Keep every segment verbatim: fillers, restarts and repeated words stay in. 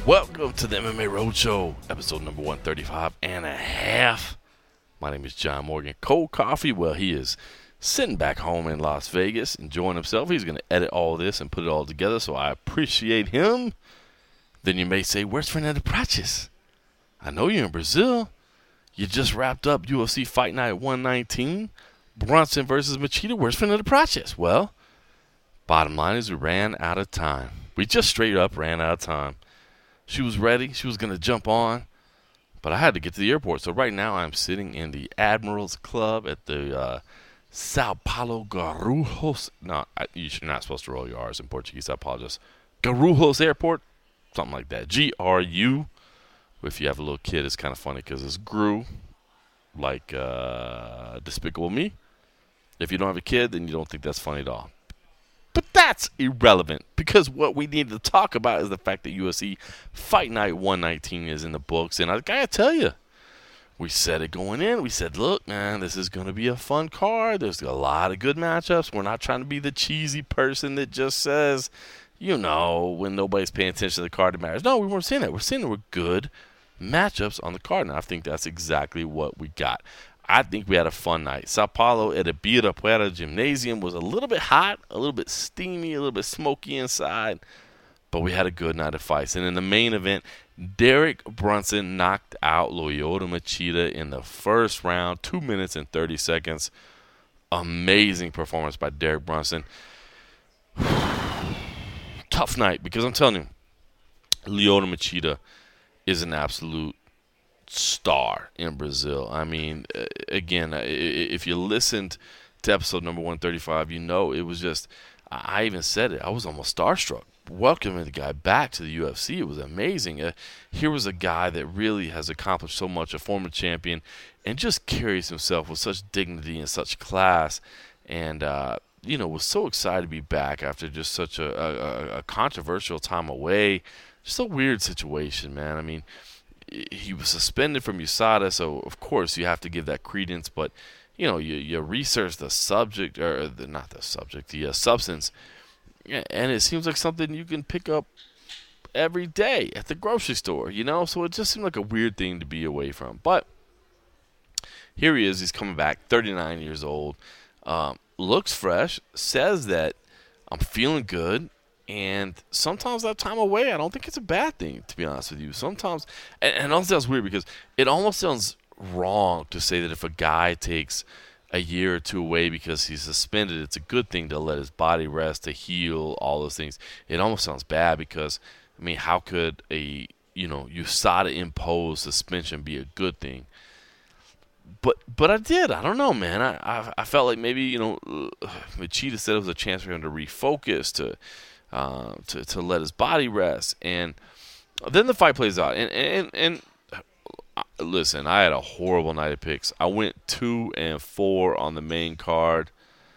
Welcome to the M M A Roadshow, episode number one thirty-five and a half. My name is John Morgan. Cold coffee, well, he is sitting back home in Las Vegas, enjoying himself. He's going to edit all this and put it all together, so I appreciate him. Then you may say, where's Fernando Prates? I know you're in Brazil. You just wrapped up U F C Fight Night one nineteen. Brunson versus Machida. Where's Fernando Prates? Well, bottom line is we ran out of time. We just straight up ran out of time. She was ready. She was going to jump on. But I had to get to the airport. So right now I'm sitting in the Admirals Club at the uh, Sao Paulo Guarulhos. No, I, you're not supposed to roll your R's in Portuguese. I apologize. Guarulhos Airport. Something like that. G R U. If you have a little kid, it's kind of funny because it's Gru, like uh, Despicable Me. If you don't have a kid, then you don't think that's funny at all. But that's irrelevant because what we need to talk about is the fact that U F C Fight Night one nineteen is in the books. And I gotta tell you, we said it going in. We said, look, man, this is going to be a fun card. There's a lot of good matchups. We're not trying to be the cheesy person that just says, you know, when nobody's paying attention to the card, it matters. No, we weren't saying that. We're saying there were good matchups on the card, and I think that's exactly what we got. I think we had a fun night. Sao Paulo at Ibirapuera Gymnasium was a little bit hot, a little bit steamy, a little bit smoky inside, but we had a good night of fights. And in the main event, Derek Brunson knocked out Lyoto Machida in the first round, two minutes and thirty seconds. Amazing performance by Derek Brunson. Tough night because I'm telling you, Lyoto Machida is an absolute star in Brazil. I mean, again, if you listened to episode number one thirty-five, you know it was just, I even said it, I was almost starstruck. Welcoming the guy back to the U F C, it was amazing. Uh, here was a guy that really has accomplished so much, a former champion, and just carries himself with such dignity and such class, and, uh, you know, was so excited to be back after just such a, a, a controversial time away. Just a weird situation, man. I mean, he was suspended from U S A D A, so of course you have to give that credence. But you know, you, you research the subject, or the, not the subject, the uh, substance, and it seems like something you can pick up every day at the grocery store. You know, so it just seemed like a weird thing to be away from. But here he is. He's coming back, thirty-nine years old, um, looks fresh, says that I'm feeling good. And sometimes that time away, I don't think it's a bad thing, to be honest with you. Sometimes, and, and it also sounds weird because it almost sounds wrong to say that if a guy takes a year or two away because he's suspended, it's a good thing to let his body rest, to heal, all those things. It almost sounds bad because, I mean, how could a, you know, U S A D A imposed suspension be a good thing? But but I did. I don't know, man. I I, I felt like maybe, you know, Machida said it was a chance for him to refocus, to Uh, to to let his body rest, and then the fight plays out. And and and uh, listen, I had a horrible night of picks. I went two and four on the main card,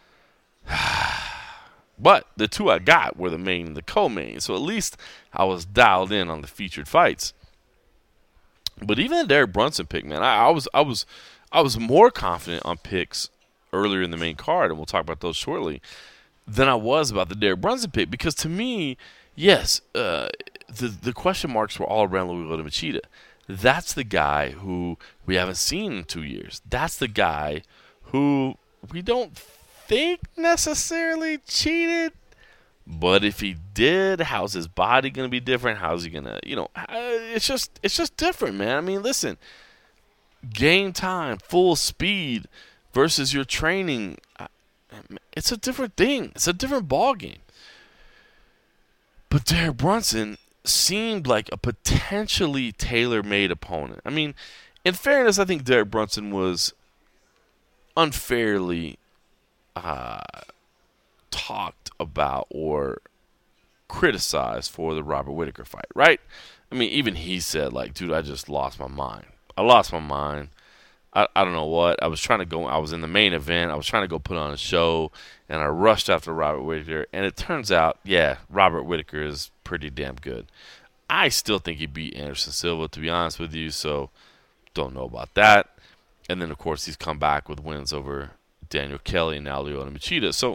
but the two I got were the main and the co-main. So at least I was dialed in on the featured fights. But even the Derek Brunson pick, man, I, I was I was I was more confident on picks earlier in the main card, and we'll talk about those shortly, than I was about the Derek Brunson pick. Because to me, yes, uh, the the question marks were all around Lyoto Machida. That's the guy who we haven't seen in two years. That's the guy who we don't think necessarily cheated. But if he did, how's his body going to be different? How's he going to, you know, it's just it's just different, man. I mean, listen, game time, full speed versus your training, it's a different thing. It's a different ball game. But Derek Brunson seemed like a potentially tailor-made opponent. I mean, in fairness, I think Derek Brunson was unfairly uh, talked about or criticized for the Robert Whittaker fight, right? I mean, even he said, like, dude, I just lost my mind. I lost my mind. I, I don't know what. I was trying to go. I was in the main event. I was trying to go put on a show, and I rushed after Robert Whittaker. And it turns out, yeah, Robert Whittaker is pretty damn good. I still think he beat Anderson Silva, to be honest with you, so don't know about that. And then, of course, he's come back with wins over Daniel Kelly and now Lyoto Machida. So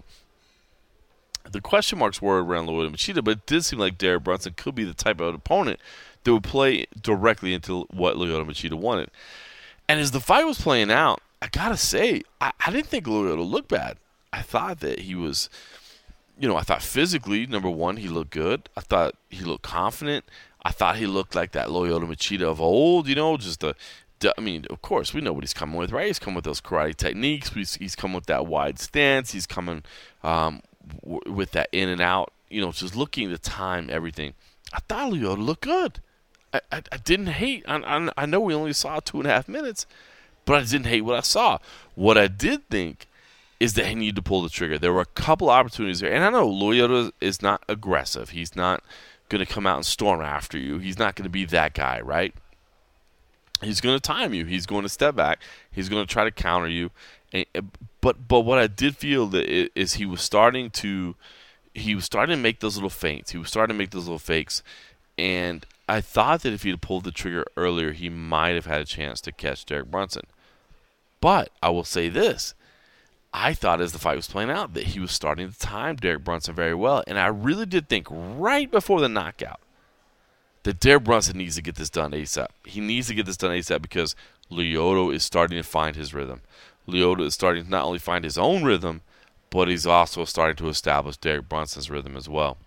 the question marks were around Lyoto Machida, but it did seem like Derek Brunson could be the type of opponent that would play directly into what Lyoto Machida wanted. And as the fight was playing out, I gotta say, I, I didn't think Lyoto looked bad. I thought that he was, you know, I thought physically, number one, he looked good. I thought he looked confident. I thought he looked like that Lyoto Machida of old, you know, just the, I mean, of course, we know what he's coming with, right? He's coming with those karate techniques. He's, he's coming with that wide stance. He's coming um, w- with that in and out, you know, just looking at the time, everything. I thought Lyoto looked good. I, I, I didn't hate. I, I, I know we only saw two and a half minutes, but I didn't hate what I saw. What I did think is that he needed to pull the trigger. There were a couple opportunities there. And I know Lyoto is not aggressive. He's not going to come out and storm after you. He's not going to be that guy, right? He's going to time you. He's going to step back. He's going to try to counter you. And, but but what I did feel that is he was starting to he was starting to make those little feints. He was starting to make those little fakes. And I thought that if he had pulled the trigger earlier, he might have had a chance to catch Derek Brunson. But I will say this. I thought as the fight was playing out that he was starting to time Derek Brunson very well. And I really did think right before the knockout that Derek Brunson needs to get this done ASAP. He needs to get this done ASAP because Lyoto is starting to find his rhythm. Lyoto is starting to not only find his own rhythm, but he's also starting to establish Derek Brunson's rhythm as well.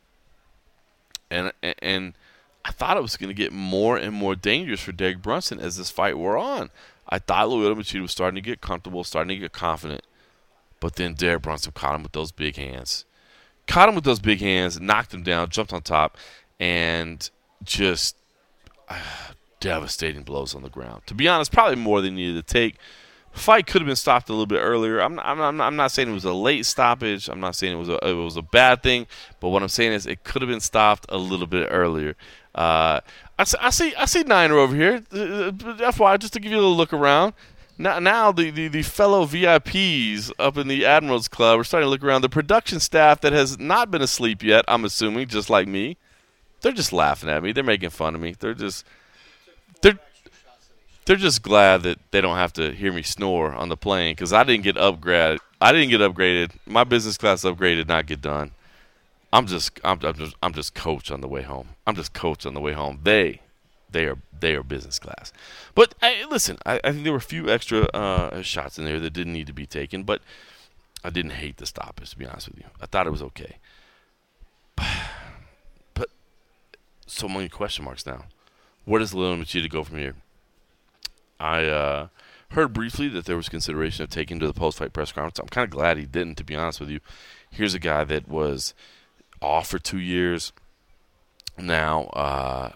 And and I thought it was going to get more and more dangerous for Derek Brunson as this fight wore on. I thought Lyoto Machida was starting to get comfortable, starting to get confident. But then Derek Brunson caught him with those big hands. Caught him with those big hands, knocked him down, jumped on top, and just uh, devastating blows on the ground. To be honest, probably more than he needed to take. Fight could have been stopped a little bit earlier. I'm not, I'm not, I'm not saying it was a late stoppage. I'm not saying it was a, it was a bad thing. But what I'm saying is it could have been stopped a little bit earlier. Uh, I, I see I see Niner over here. F Y I, just to give you a little look around. Now, now the, the, the fellow V I Ps up in the Admirals Club are starting to look around. The production staff that has not been asleep yet, I'm assuming, just like me, they're just laughing at me. They're making fun of me. They're just they're they're just glad that they don't have to hear me snore on the plane because I didn't get upgraded. I didn't get upgraded. My business class upgrade did not get done. I'm just I'm, I'm just I'm just coach on the way home. I'm just coach on the way home. They they are they are business class. But I, listen, I, I think there were a few extra uh, shots in there that didn't need to be taken. But I didn't hate the stoppage, to be honest with you. I thought it was okay. But so many question marks now. Where does Lyoto Machida go from here? I uh, heard briefly that there was consideration of taking him to the post-fight press conference. I'm kind of glad he didn't, to be honest with you. Here's a guy that was off for two years. Now uh,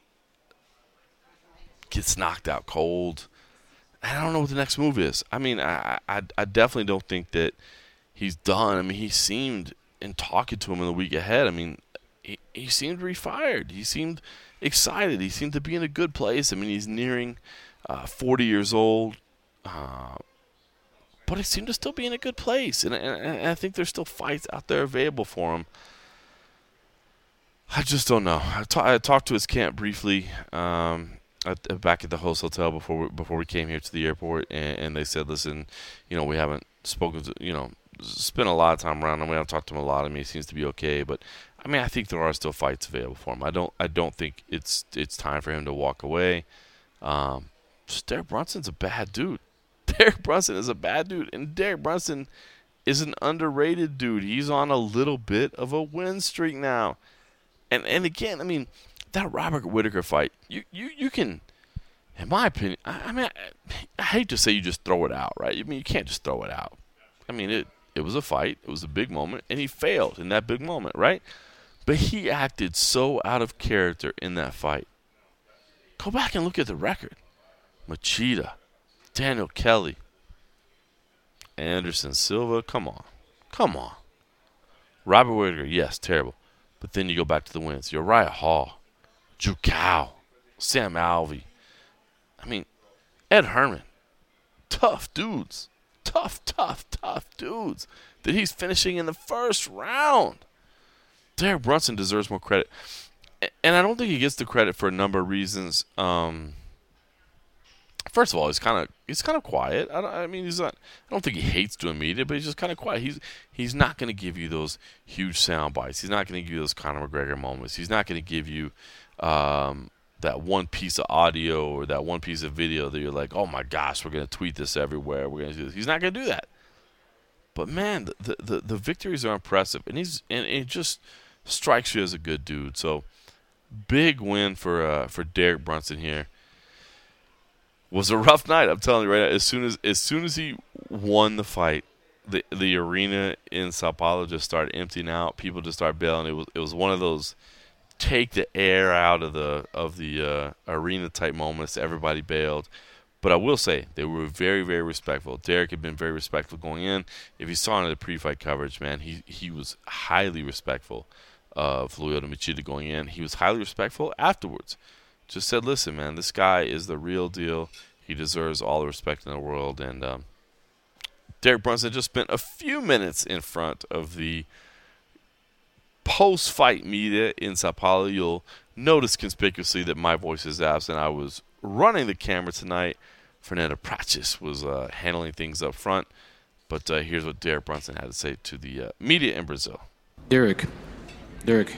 gets knocked out cold. I don't know what the next move is. I mean, I, I, I definitely don't think that he's done. I mean, he seemed, in talking to him in the week ahead, I mean, he, he seemed refired. He seemed excited. He seemed to be in a good place. I mean, he's nearing uh, forty years old. Uh, but he seemed to still be in a good place. And, and, and I think there's still fights out there available for him. I just don't know. I, ta- I talked to his camp briefly um, at, back at the host hotel before we, before we came here to the airport, and, and they said, listen, you know, we haven't spoken to, you know, spent a lot of time around him. We haven't talked to him a lot. I mean, he seems to be okay, but I mean, I think there are still fights available for him. I don't, I don't think it's it's time for him to walk away. Um, just Derek Brunson's a bad dude. Derek Brunson is a bad dude, and Derek Brunson is an underrated dude. He's on a little bit of a win streak now. And and again, I mean, that Robert Whittaker fight, you, you, you can, in my opinion, I, I mean, I, I hate to say you just throw it out, right? I mean, you can't just throw it out. I mean, it, it was a fight. It was a big moment, and he failed in that big moment, right? But he acted so out of character in that fight. Go back and look at the record. Machida, Daniel Kelly, Anderson Silva, come on. Come on. Robert Whittaker, yes, terrible. But then you go back to the wins. Uriah Hall, Jucao, Sam Alvey. I mean, Ed Herman. Tough dudes. Tough, tough, tough dudes that he's finishing in the first round. Derek Brunson deserves more credit. And I don't think he gets the credit for a number of reasons. Um, first of all, he's kind of he's kind of quiet. I, don't, I mean, he's not. I don't think he hates doing media, but he's just kind of quiet. He's he's not going to give you those huge sound bites. He's not going to give you those Conor McGregor moments. He's not going to give you, um, that one piece of audio or that one piece of video that you're like, oh my gosh, we're gonna tweet this everywhere. We're gonna do this. He's not gonna do that. But man, the the, the victories are impressive, and he's and it just strikes you as a good dude. So big win for uh, for Derek Brunson here. Was a rough night, I'm telling you right now. As soon as as soon as he won the fight, the the arena in Sao Paulo just started emptying out. People just started bailing. It was it was one of those take the air out of the of the uh, arena type moments. Everybody bailed. But I will say they were very, very respectful. Derek had been very respectful going in. If you saw in the pre-fight coverage, man, he he was highly respectful of Lyoto Machida going in. He was highly respectful afterwards. Just said, listen, man, this guy is the real deal. He deserves all the respect in the world. And um, Derek Brunson just spent a few minutes in front of the post-fight media in Sao Paulo. You'll notice conspicuously that my voice is absent. I was running the camera tonight. Fernando Prates was uh, handling things up front. But uh, here's what Derek Brunson had to say to the uh, media in Brazil. Derek, Derek,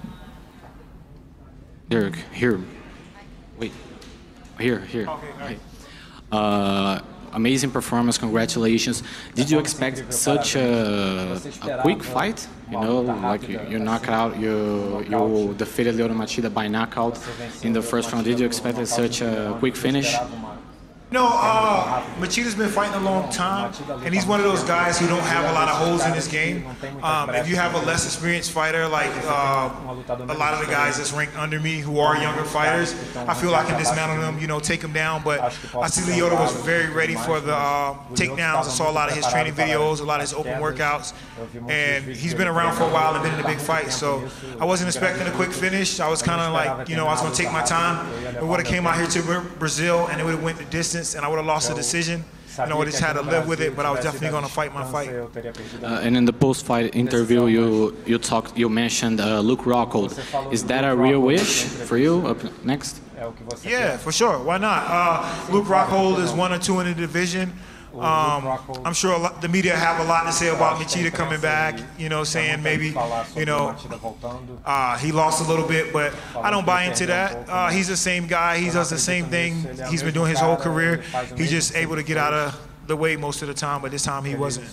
Derek, here. Wait, here, here. Okay, right. Uh, amazing performance, congratulations. Did you expect such a, a quick fight? You know, like you, you knock out, you you defeated Lyoto Machida by knockout in the first round. Did you expect such a quick finish? No, uh, Machida's been fighting a long time, and he's one of those guys who don't have a lot of holes in his game. Um, if you have a less experienced fighter, like uh, a lot of the guys that's ranked under me who are younger fighters, I feel I can dismantle them, you know, take them down. But I see Lyoto was very ready for the uh, takedowns. I saw a lot of his training videos, a lot of his open workouts, and he's been around for a while and been in the big fights. So I wasn't expecting a quick finish. I was kind of like, you know, I was going to take my time. It would have came out here to Brazil, and it would have went the distance, and I would have lost the decision. You know, I just had to live with it, but I was definitely going to fight my fight. Uh, and in the post-fight interview, you you talked, you mentioned uh, Luke Rockhold. Is that a real wish for you up next? Yeah, for sure. Why not? Uh, Luke Rockhold is one or two in the division. Um, I'm sure a lot, the media have a lot to say about Machida coming back, you know, saying maybe, you know, uh, he lost a little bit, but I don't buy into that. Uh, he's the same guy. He does the same thing. He's been doing his whole career. He's just able to get out of the way most of the time, but this time he wasn't.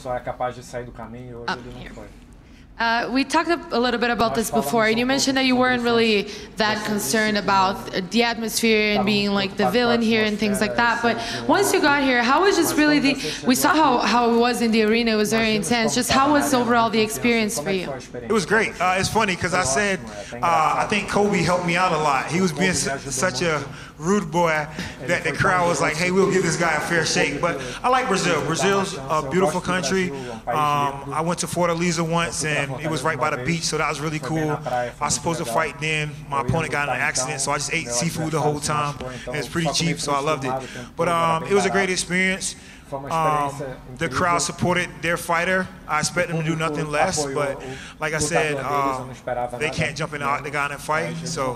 Uh, Uh, we talked a little bit about this before, and you mentioned that you weren't really that concerned about the atmosphere and being like the villain here and things like that. But once you got here, how was just really the, we saw how, how it was in the arena, it was very intense. Just how was overall the experience for you? It was great. Uh, it's funny because I said, uh, I think Kobe helped me out a lot. He was being su such a rude boy that the crowd was like, hey, we'll give this guy a fair shake. But I like Brazil. Brazil's a beautiful country. Um, I went to Fortaleza once, and it was right by the beach, so that was really cool. I was supposed to fight then. My opponent got in an accident, so I just ate seafood the whole time. And it's pretty cheap, so I loved it. But um, it was a great experience. Um, the crowd supported their fighter. I expect them to do nothing less, but like I said, uh, they can't jump in the octagon and fight, so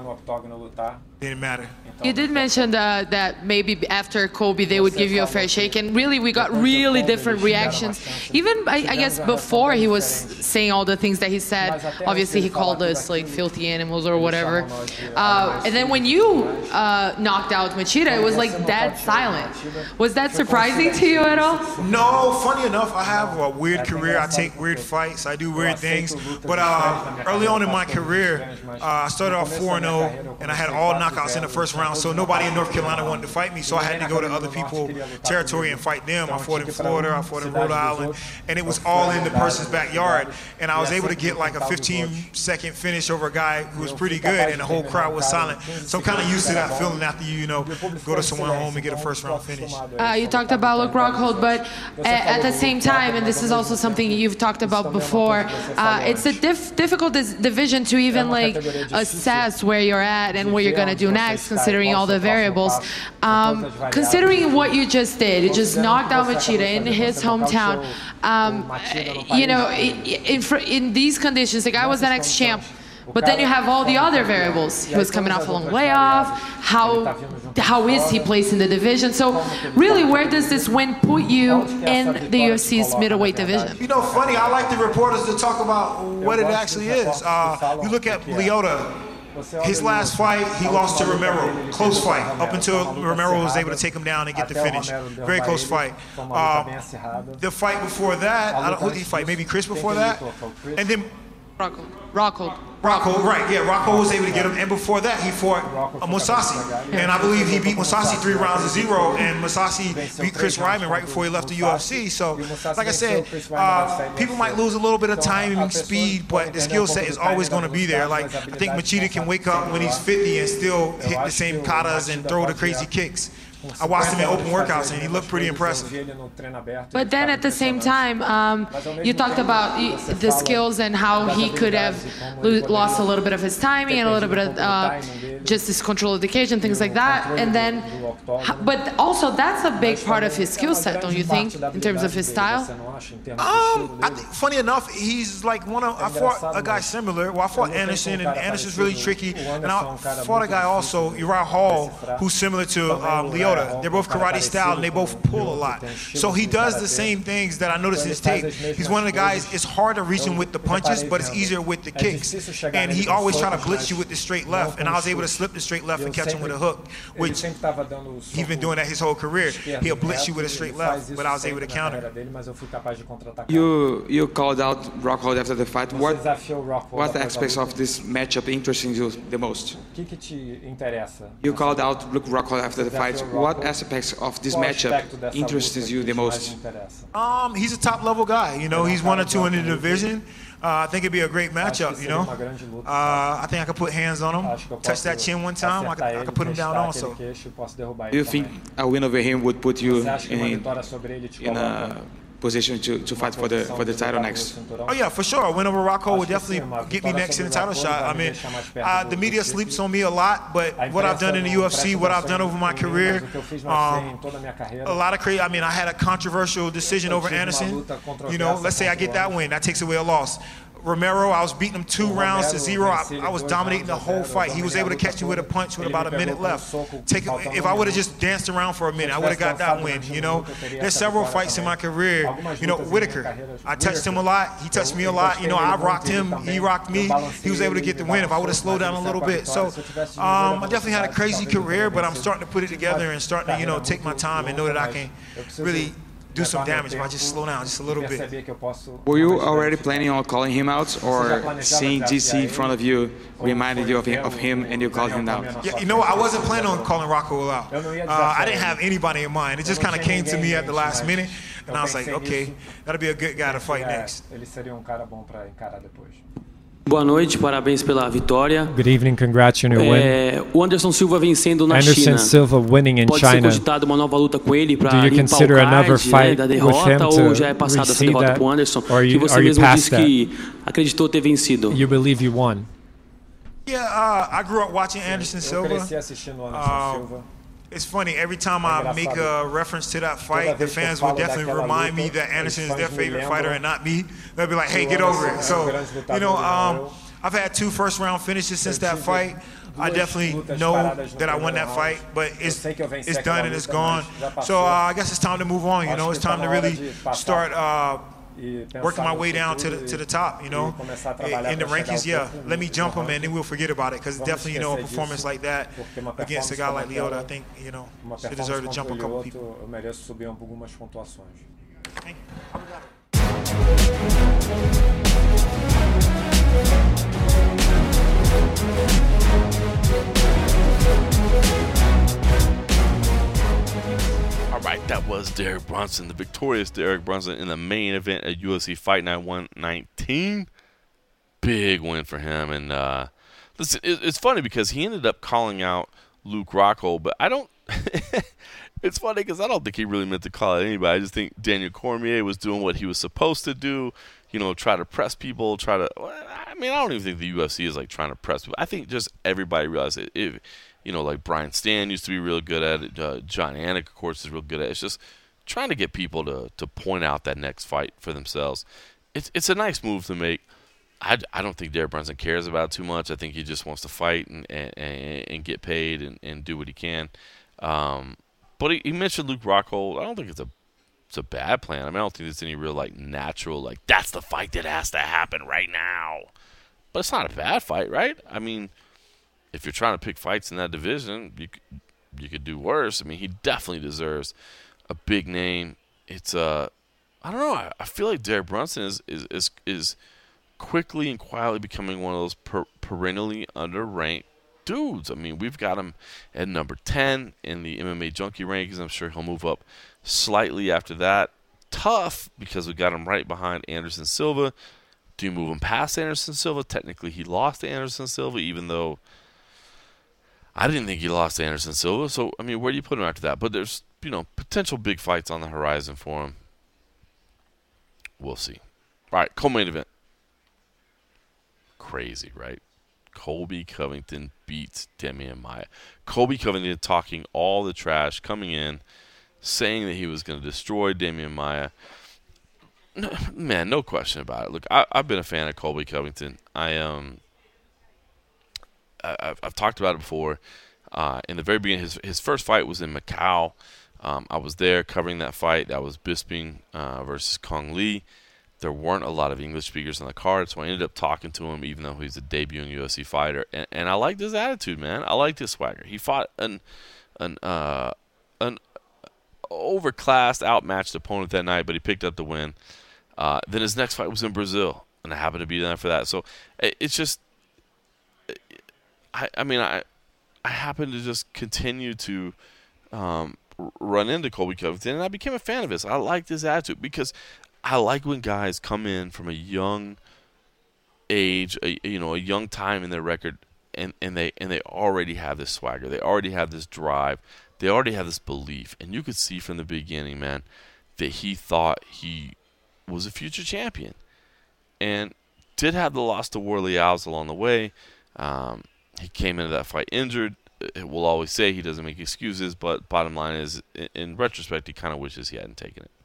it didn't matter. You did mention uh, that maybe after Kobe they would give you a fair shake, and really we got really different reactions. Even I, I guess before he was saying all the things that he said, obviously he called us like filthy animals or whatever. Uh, and then when you uh, knocked out Machida, it was like dead silent. Was that surprising to you at all? No, funny enough, I have a weird career. I take weird fights. I do weird things. But uh, early on in my career, uh, I started off four and oh, and I had all knockouts in the first round. So nobody in North Carolina wanted to fight me. So I had to go to other people's territory and fight them. I fought in Florida. I fought in Rhode Island. And it was all in the person's backyard. And I was able to get like a fifteen second finish over a guy who was pretty good, and the whole crowd was silent. So I'm kind of used to that feeling after you, you know, go to someone home and get a first round finish. Uh, you talked about Luke Rockhold, but at the same time, and this is also something you've talked about before, uh, it's a diff difficult division to even like assess where you're at and what you're going to do next, considering all the variables. Um, considering what you just did, you just knocked out Machida in his hometown. Um, you know, in, in these conditions, the guy was the next champ. But then you have all the other variables. He was coming off a long layoff. How how is he placed in the division? So really, where does this win put you in the U F C's middleweight division? You know, funny, I like the reporters to talk about what it actually is. Uh, you look at Lyoto. his last fight, he lost to Romero. Close fight. Up until Romero was able to take him down and get the finish. Very close fight. Uh, the fight before that, I don't, who did he fight? Maybe Chris before that? And then Rockhold. Rockhold. Rockhold, right, yeah, Rockhold was able to get him, and before that, he fought uh, Mousasi, and I believe he beat Mousasi three rounds to zero, and Mousasi beat Chris Ryman right before he left the U F C, so, like I said, uh, people might lose a little bit of timing, speed, but the skill set is always going to be there. Like, I think Machida can wake up when he's fifty and still hit the same katas and throw the crazy kicks. I watched him in open workouts, and he looked pretty impressive. But then at the same time, um, you talked about the skills and how he could have lost a little bit of his timing and a little bit of uh, just his control of the cage and things like that. And then, but also that's a big part of his skill set, don't you think, in terms of his style? Um, I think, funny enough, he's like one of, I fought a guy similar. Well, I fought Anderson, and Anderson's really tricky. And I fought a guy also, Uriah Hall, who's similar to um, Lyoto. They're both karate style, and they both pull a lot. So he does the same things that I noticed in his tape. He's one of the guys, it's hard to reach him with the punches, but it's easier with the kicks. And he always try to blitz you with the straight left, and I was able to slip the straight left and catch him with a hook, which he's been doing that his whole career. He'll blitz you with a straight left, but I was able to counter. You you called out Rockhold after the fight. What what aspects of this matchup interesting you the most? You called out Rockhold after the fight. What aspects of this matchup interests you the most? Um, he's a top-level guy. You know, he's one or two in the division. Uh, I think it'd be a great matchup, you know. Uh, I think I could put hands on him, touch that chin one time. I could, I could put him down also. Do you think a win over him would put you in, in a position to, to fight for the for the title next? Oh yeah, for sure. A win over Rockhold would definitely get me next in the title shot. I mean, uh, the media sleeps on me a lot, but what I've done in the U F C, what I've done over my career, um, a lot of crazy. I mean, I had a controversial decision over Anderson. You know, let's say I get that win, that takes away a loss. Romero, I was beating him two rounds to zero. I, I was dominating the whole fight. He was able to catch me with a punch with about a minute left. Take it, if I would have just danced around for a minute, I would have got that win, you know. There's several fights in my career. You know, Whitaker, I touched him a lot. He touched me a lot. You know, I rocked him. He rocked me. He was able to get the win if I would have slowed down a little bit. So um, I definitely had a crazy career, but I'm starting to put it together and starting to, you know, take my time and know that I can really do some damage if I just slow down just a little bit. Were you already planning on calling him out, or seeing D C in front of you reminded you of him, of him and you called him down? Yeah, you know, I wasn't planning on calling Rockhold out. Uh, I didn't have anybody in mind. It just kind of came to me at the last minute, and I was like, okay, that'll be a good guy to fight next. Boa noite, parabéns pela vitória. Good evening, congrats on your win. É, o Anderson Silva vencendo na Anderson China. Silva winning in Pode China. ser cogitada uma nova luta com ele para Do you limpar consider o another card, fight né, da with derrota, him ou to já é passada essa receive derrota that? para o Anderson, Or you- que você are you mesmo past disse que acreditou ter vencido? You believe you won. Yeah, uh, I grew up watching Anderson Silva. Um, It's funny, every time I make a reference to that fight, the fans will definitely remind me that Anderson is their favorite fighter and not me. They'll be like, hey, get over it. So, you know, um, I've had two first round finishes since that fight. I definitely know that I won that fight, but it's it's done and it's gone. So uh, I guess it's time to move on, you know. It's time to really start uh, working my way down to the, to the top, you know. In the rankings, yeah, let me jump them and then we'll forget about it, because definitely, you know, a performance like that against a guy like Lyoto, I think, you know, they deserve to jump a couple people. Thank All right, that was Derek Brunson, the victorious Derek Brunson in the main event at U F C Fight Night one nineteen. Big win for him. And uh, listen, it, it's funny because he ended up calling out Luke Rockhold, but I don't – it's funny because I don't think he really meant to call out anybody. I just think Daniel Cormier was doing what he was supposed to do, you know, try to press people, try to – I mean, I don't even think the U F C is, like, trying to press people. I think just everybody realized it. If, you know, like Brian Stan used to be real good at it. Uh, John Anik, of course, is real good at it. It's just trying to get people to, to point out that next fight for themselves. It's it's a nice move to make. I, I don't think Derek Brunson cares about it too much. I think he just wants to fight and and, and get paid and, and do what he can. Um, but he, he mentioned Luke Rockhold. I don't think it's a it's a bad plan. I mean, I don't think there's any real like natural like that's the fight that has to happen right now. But it's not a bad fight, right? I mean, if you're trying to pick fights in that division, you could, you could do worse. I mean, he definitely deserves a big name. It's uh, I don't know. I, I feel like Derek Brunson is is is, is quickly and quietly becoming one of those per, perennially underranked dudes. I mean, we've got him at number ten in the M M A Junkie rankings. I'm sure he'll move up slightly after that. Tough, because we got him right behind Anderson Silva. Do you move him past Anderson Silva? Technically, he lost to Anderson Silva, even though I didn't think he lost to Anderson Silva. So, I mean, where do you put him after that? But there's, you know, potential big fights on the horizon for him. We'll see. All right, co-main event. Crazy, right? Colby Covington beats Demian Maia. Colby Covington talking all the trash, coming in, saying that he was going to destroy Demian Maia. No, man, no question about it. Look, I, I've been a fan of Colby Covington. I um, I, I've, I've talked about it before. Uh, in the very beginning, his his first fight was in Macau. Um, I was there covering that fight. That was Bisping uh, versus Kong Lee. There weren't a lot of English speakers on the card, so I ended up talking to him, even though he's a debuting U F C fighter. And, and I liked his attitude, man. I liked his swagger. He fought an an uh, an overclassed, outmatched opponent that night, but he picked up the win. Uh, then his next fight was in Brazil, and I happened to be there for that. So it, it's just, I, I mean, I, I happened to just continue to um, run into Colby Covington, and I became a fan of his. I liked his attitude because I like when guys come in from a young age, a, you know, a young time in their record, and, and they and they already have this swagger. They already have this drive. They already have this belief, and you could see from the beginning, man, that he thought he was a future champion, and did have the loss to Warley Alves along the way. Um, he came into that fight injured. We'll always say he doesn't make excuses, but bottom line is, in retrospect, he kind of wishes he hadn't taken it.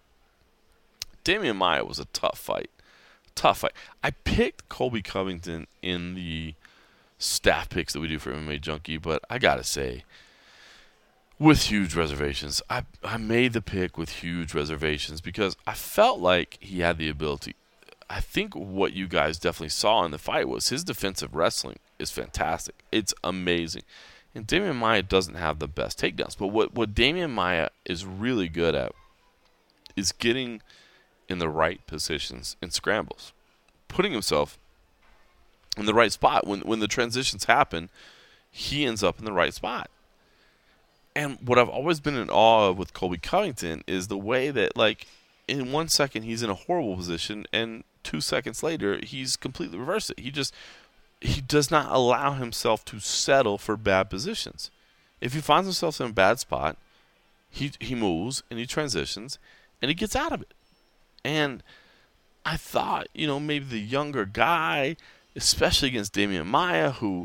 Demian Maia was a tough fight. Tough fight. I picked Colby Covington in the staff picks that we do for M M A Junkie, but I gotta say, with huge reservations. I I made the pick with huge reservations because I felt like he had the ability. I think what you guys definitely saw in the fight was his defensive wrestling is fantastic. It's amazing. And Demian Maia doesn't have the best takedowns. But what, what Demian Maia is really good at is getting in the right positions in scrambles. Putting himself in the right spot. When when the transitions happen, he ends up in the right spot. And what I've always been in awe of with Colby Covington is the way that, like, in one second he's in a horrible position, and two seconds later he's completely reversed it. He just he does not allow himself to settle for bad positions. If he finds himself in a bad spot, he he moves and he transitions and he gets out of it. And I thought, you know, maybe the younger guy, especially against Demian Maia, who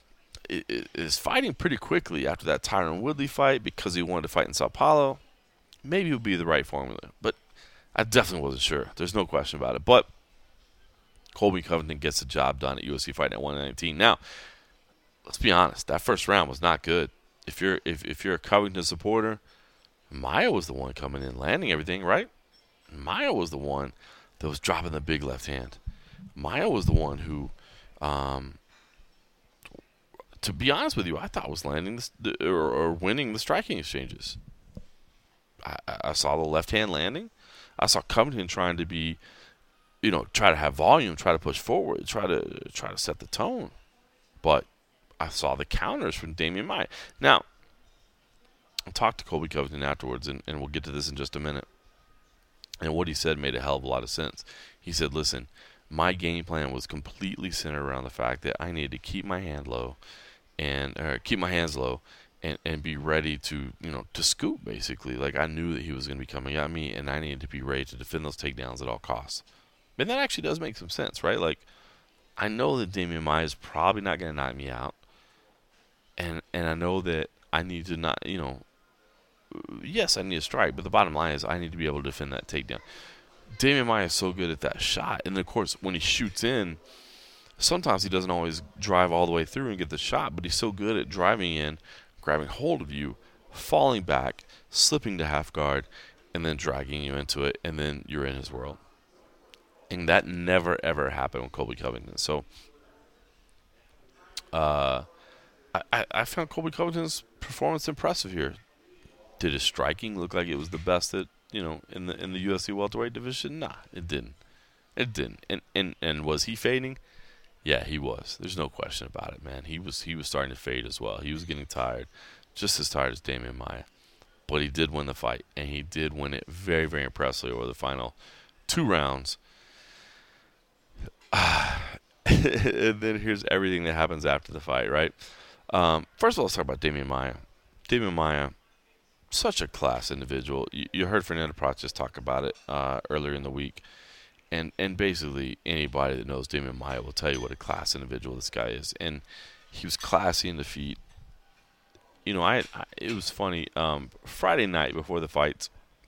is fighting pretty quickly after that Tyron Woodley fight because he wanted to fight in Sao Paulo, maybe it would be the right formula. But I definitely wasn't sure. There's no question about it. But Colby Covington gets the job done at U F C Fight Night one nineteen. Now, let's be honest. That first round was not good. If you're if, if you're a Covington supporter, Maia was the one coming in, landing everything, right? Maia was the one that was dropping the big left hand. Maia was the one who, um, to be honest with you, I thought was landing the, or, or winning the striking exchanges. I, I saw the left hand landing. I saw Covington trying to be, you know, try to have volume, try to push forward, try to try to set the tone. But I saw the counters from Demian Maia. Now, I talked to Colby Covington afterwards, and, and we'll get to this in just a minute. And what he said made a hell of a lot of sense. He said, listen, my game plan was completely centered around the fact that I needed to keep my hand low and or keep my hands low and, and be ready to, you know, to scoop, basically. Like, I knew that he was going to be coming at me, and I needed to be ready to defend those takedowns at all costs. And that actually does make some sense, right? Like, I know that Demian Maia is probably not going to knock me out. And and I know that I need to not, you know, yes, I need a strike, but the bottom line is I need to be able to defend that takedown. Demian Maia is so good at that shot. And, of course, when he shoots in, sometimes he doesn't always drive all the way through and get the shot, but he's so good at driving in, grabbing hold of you, falling back, slipping to half guard, and then dragging you into it, and then you're in his world. And that never, ever happened with Colby Covington. So, uh, I, I, I found Colby Covington's performance impressive here. Did his striking look like it was the best that, you know, in the in the U F C welterweight division? Nah, it didn't. It didn't. And and, and was he fading? Yeah, he was. There's no question about it, man. He was he was starting to fade as well. He was getting tired, just as tired as Damian Maia. But he did win the fight, and he did win it very, very impressively over the final two rounds. And then here's everything that happens after the fight, right? Um, first of all, let's talk about Damian Maia. Damian Maia, such a class individual. You, you heard Fernando Prates talk about it uh, earlier in the week. And and basically anybody that knows Damian Maia will tell you what a class individual this guy is. And he was classy in defeat. You know, I, I it was funny. Um, Friday night before the fights,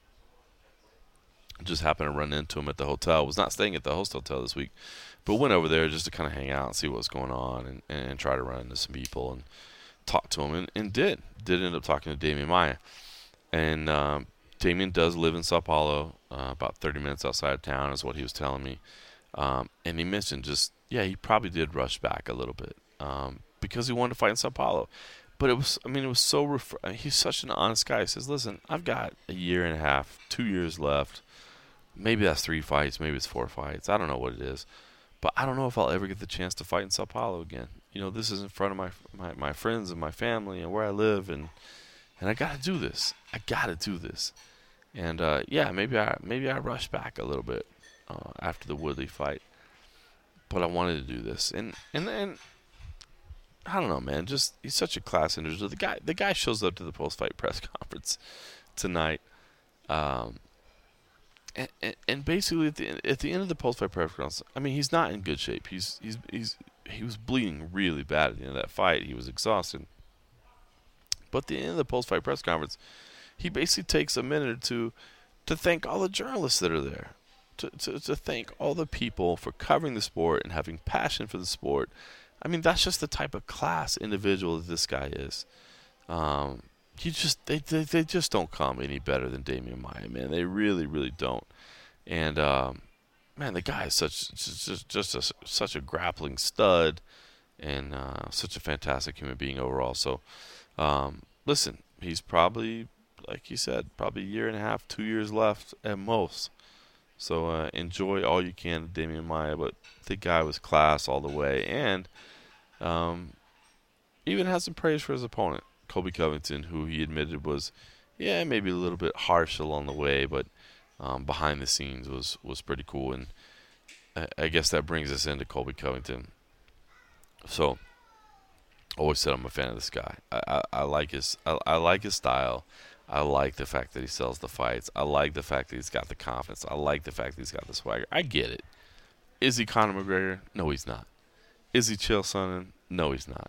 just happened to run into him at the hotel. Was not staying at the host hotel this week, but went over there just to kind of hang out and see what was going on and, and try to run into some people and talk to him. And, and did. Did end up talking to Damian Maia. And um, Damian does live in Sao Paulo, uh, about thirty minutes outside of town is what he was telling me. Um, and he mentioned just, yeah, he probably did rush back a little bit um, because he wanted to fight in Sao Paulo. But it was, I mean, it was so, ref- I mean, he's such an honest guy. He says, listen, I've got a year and a half, two years left. Maybe that's three fights, maybe it's four fights. I don't know what it is. But I don't know if I'll ever get the chance to fight in Sao Paulo again. You know, this is in front of my my, my friends and my family and where I live, and and I got to do this. I got to do this. And uh, yeah, maybe I maybe I rushed back a little bit uh, after the Woodley fight, but I wanted to do this. And and and I don't know, man. Just he's such a class individual. The guy the guy shows up to the post fight press conference tonight, um, and, and and basically at the at the end of the post fight press conference, I mean, he's not in good shape. He's he's he's he was bleeding really bad at the end of that fight. He was exhausted. But at the end of the post fight press conference, he basically takes a minute or two to thank all the journalists that are there, to, to to thank all the people for covering the sport and having passion for the sport. I mean, that's just the type of class individual that this guy is. Um, he just they, they they just don't come any better than Damian Maia, man. They really, really don't. And um, man, the guy is such just just a, such a grappling stud, and uh, such a fantastic human being overall. So, um, listen, he's probably, like you said, probably a year and a half, two years left at most. So uh, enjoy all you can of Damian Maia, but the guy was class all the way, and um, even has some praise for his opponent, Colby Covington, who he admitted was, yeah, maybe a little bit harsh along the way, but um, behind the scenes was, was pretty cool. And I, I guess that brings us into Colby Covington. So, always said I'm a fan of this guy. I, I, I like his I, I like his style. I like the fact that he sells the fights. I like the fact that he's got the confidence. I like the fact that he's got the swagger. I get it. Is he Conor McGregor? No, he's not. Is he Chael Sonnen? No, he's not.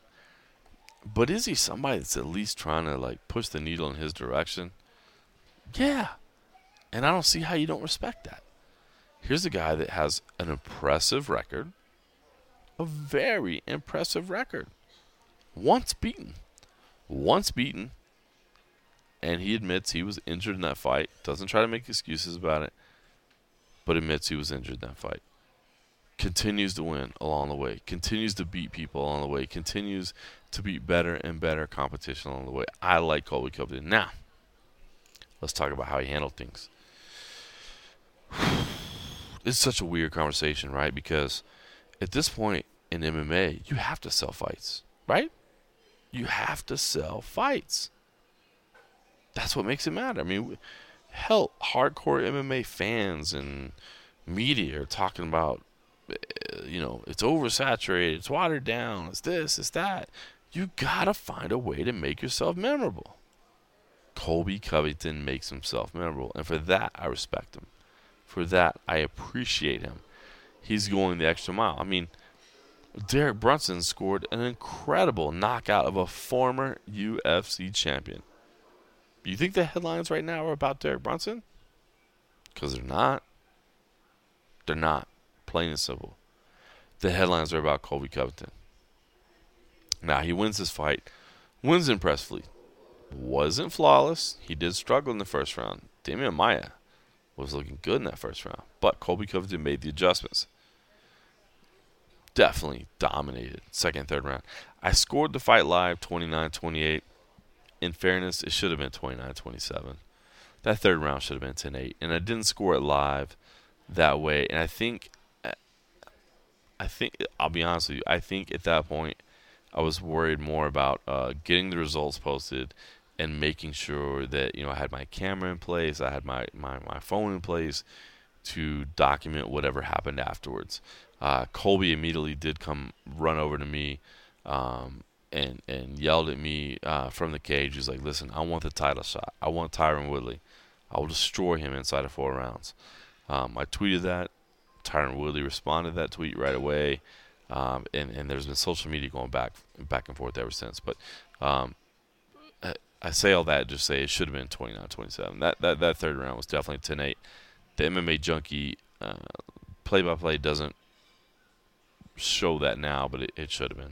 But is he somebody that's at least trying to like push the needle in his direction? Yeah. And I don't see how you don't respect that. Here's a guy that has an impressive record. A very impressive record. Once beaten. Once beaten. And he admits he was injured in that fight. Doesn't try to make excuses about it. But admits he was injured in that fight. Continues to win along the way. Continues to beat people along the way. Continues to beat better and better competition along the way. I like Colby Covington. Now, let's talk about how he handled things. It's such a weird conversation, right? Because at this point in M M A, you have to sell fights, right? You have to sell fights. That's what makes it matter. I mean, hell, hardcore M M A fans and media are talking about, you know, it's oversaturated, it's watered down, it's this, it's that. You gotta find a way to make yourself memorable. Colby Covington makes himself memorable, and for that, I respect him. For that, I appreciate him. He's going the extra mile. I mean, Derek Brunson scored an incredible knockout of a former U F C champion. You think the headlines right now are about Derek Brunson? Because they're not. They're not. Plain and simple. The headlines are about Colby Covington. Now, he wins this fight. Wins impressively. Wasn't flawless. He did struggle in the first round. Damian Maia was looking good in that first round. But Colby Covington made the adjustments. definitely dominated second, third round. I scored the fight live twenty-nine twenty-eight. In fairness, it should have been twenty-nine twenty-seven. That third round should have been ten eight. And I didn't score it live that way. And I think, I think, I'll be honest with you, I think at that point I was worried more about uh, getting the results posted and making sure that, you know, I had my camera in place, I had my, my, my phone in place to document whatever happened afterwards. Uh, Colby immediately did come run over to me um, and and yelled at me uh, from the cage. He's like, listen, I want the title shot. I want Tyron Woodley. I will destroy him inside of four rounds. Um, I tweeted that. Tyron Woodley responded to that tweet right away. Um, and, and there's been social media going back back and forth ever since. But um, I, I say all that to just say it should have been twenty-nine twenty-seven. That, that, that third round was definitely ten eight. The M M A Junkie uh, play-by-play doesn't show that now, but it, it should have been.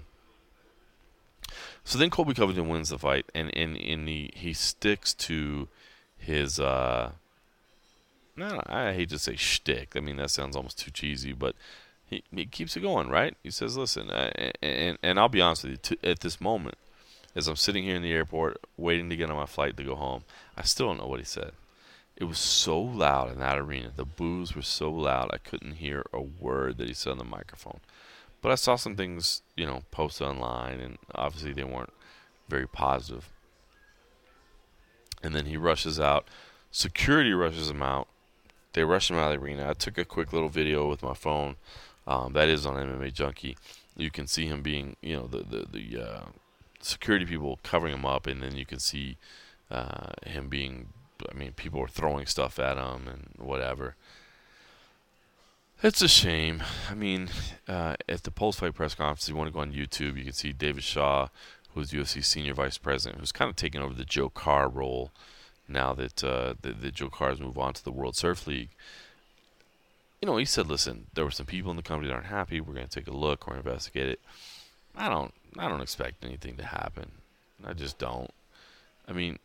So then Colby Covington wins the fight, and, and, and he, he sticks to his, uh, no, I hate to say shtick. I mean, that sounds almost too cheesy, but he, he keeps it going, right? He says, listen, I, and, and I'll be honest with you, to, at this moment, as I'm sitting here in the airport waiting to get on my flight to go home, I still don't know what he said. It was so loud in that arena. The boos were so loud, I couldn't hear a word that he said on the microphone. But I saw some things, you know, posted online, and obviously they weren't very positive. And then he rushes out. Security rushes him out. They rush him out of the arena. I took a quick little video with my phone. Um, that is on M M A Junkie. You can see him being, you know, the the, the uh, security people covering him up, and then you can see uh, him being, I mean, people were throwing stuff at him and whatever. It's a shame. I mean, uh, at the post-fight press conference, you want to go on YouTube, you can see David Shaw, who's U F C Senior Vice President, who's kind of taking over the Joe Carr role now that uh, the, the Joe Carr has moved on to the World Surf League. You know, he said, listen, there were some people in the company that aren't happy. We're going to take a look. We're going to investigate it. I don't, I don't expect anything to happen. I just don't. I mean,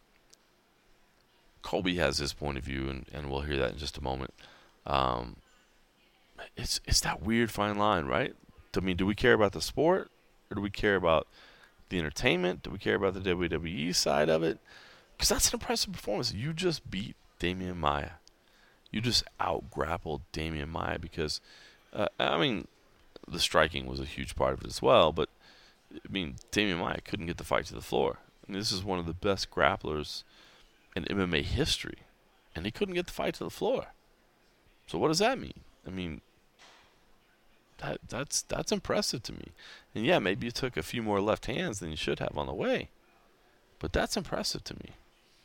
Colby has his point of view, and, and we'll hear that in just a moment. Um, it's it's that weird fine line, right? I mean, do we care about the sport, or do we care about the entertainment? Do we care about the W W E side of it? Because that's an impressive performance. You just beat Damian Maia. You just out-grappled Damian Maia because, uh, I mean, the striking was a huge part of it as well, but, I mean, Damian Maia couldn't get the fight to the floor. I mean, this is one of the best grapplers in M M A history, and he couldn't get the fight to the floor. So what does that mean? I mean, that that's that's impressive to me. And yeah, maybe you took a few more left hands than you should have on the way, but that's impressive to me.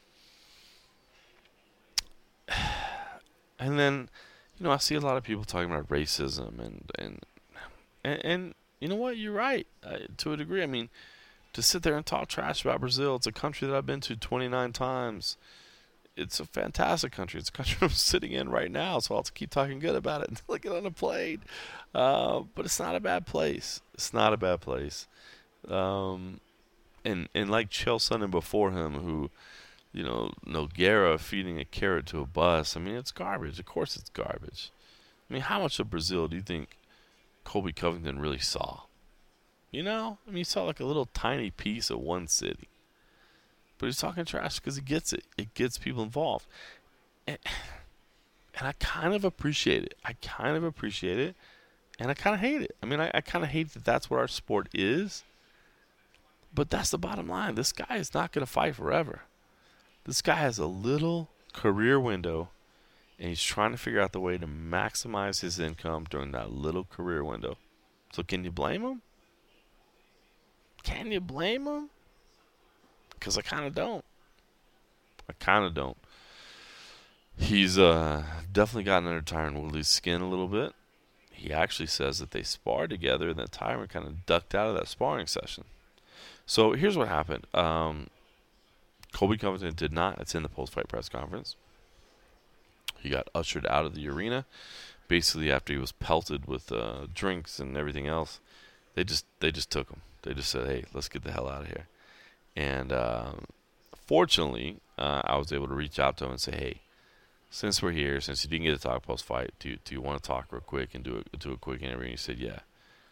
And then, you know, I see a lot of people talking about racism, and and and, and you know what? You're right uh, to a degree. I mean, to sit there and talk trash about Brazil, it's a country that I've been to twenty-nine times. It's a fantastic country. It's a country I'm sitting in right now, so I'll have to keep talking good about it until I get on a plane. Uh, but it's not a bad place. It's not a bad place. Um, and and like Chael Sonnen before him, who, you know, Nogueira feeding a carrot to a bus. I mean, it's garbage. Of course it's garbage. I mean, how much of Brazil do you think Colby Covington really saw? You know? I mean, he saw like a little tiny piece of one city. But he's talking trash because he gets it. It gets people involved. And, and I kind of appreciate it. I kind of appreciate it. And I kind of hate it. I mean, I, I kind of hate that that's what our sport is. But that's the bottom line. This guy is not going to fight forever. This guy has a little career window, and he's trying to figure out the way to maximize his income during that little career window. So can you blame him? Can you blame him? Because I kind of don't. I kind of don't. He's uh, definitely gotten under Tyron Woodley's skin a little bit. He actually says that they sparred together, and that Tyron kind of ducked out of that sparring session. So here's what happened. Um, Colby Covington did not attend the post-fight press conference. He got ushered out of the arena. Basically, after he was pelted with uh, drinks and everything else, they just they just took him. They just said, "Hey, let's get the hell out of here." And uh, fortunately, uh, I was able to reach out to him and say, "Hey, since we're here, since you didn't get to talk post-fight, do you, do you want to talk real quick and do a, do a quick interview?" And he said, "Yeah."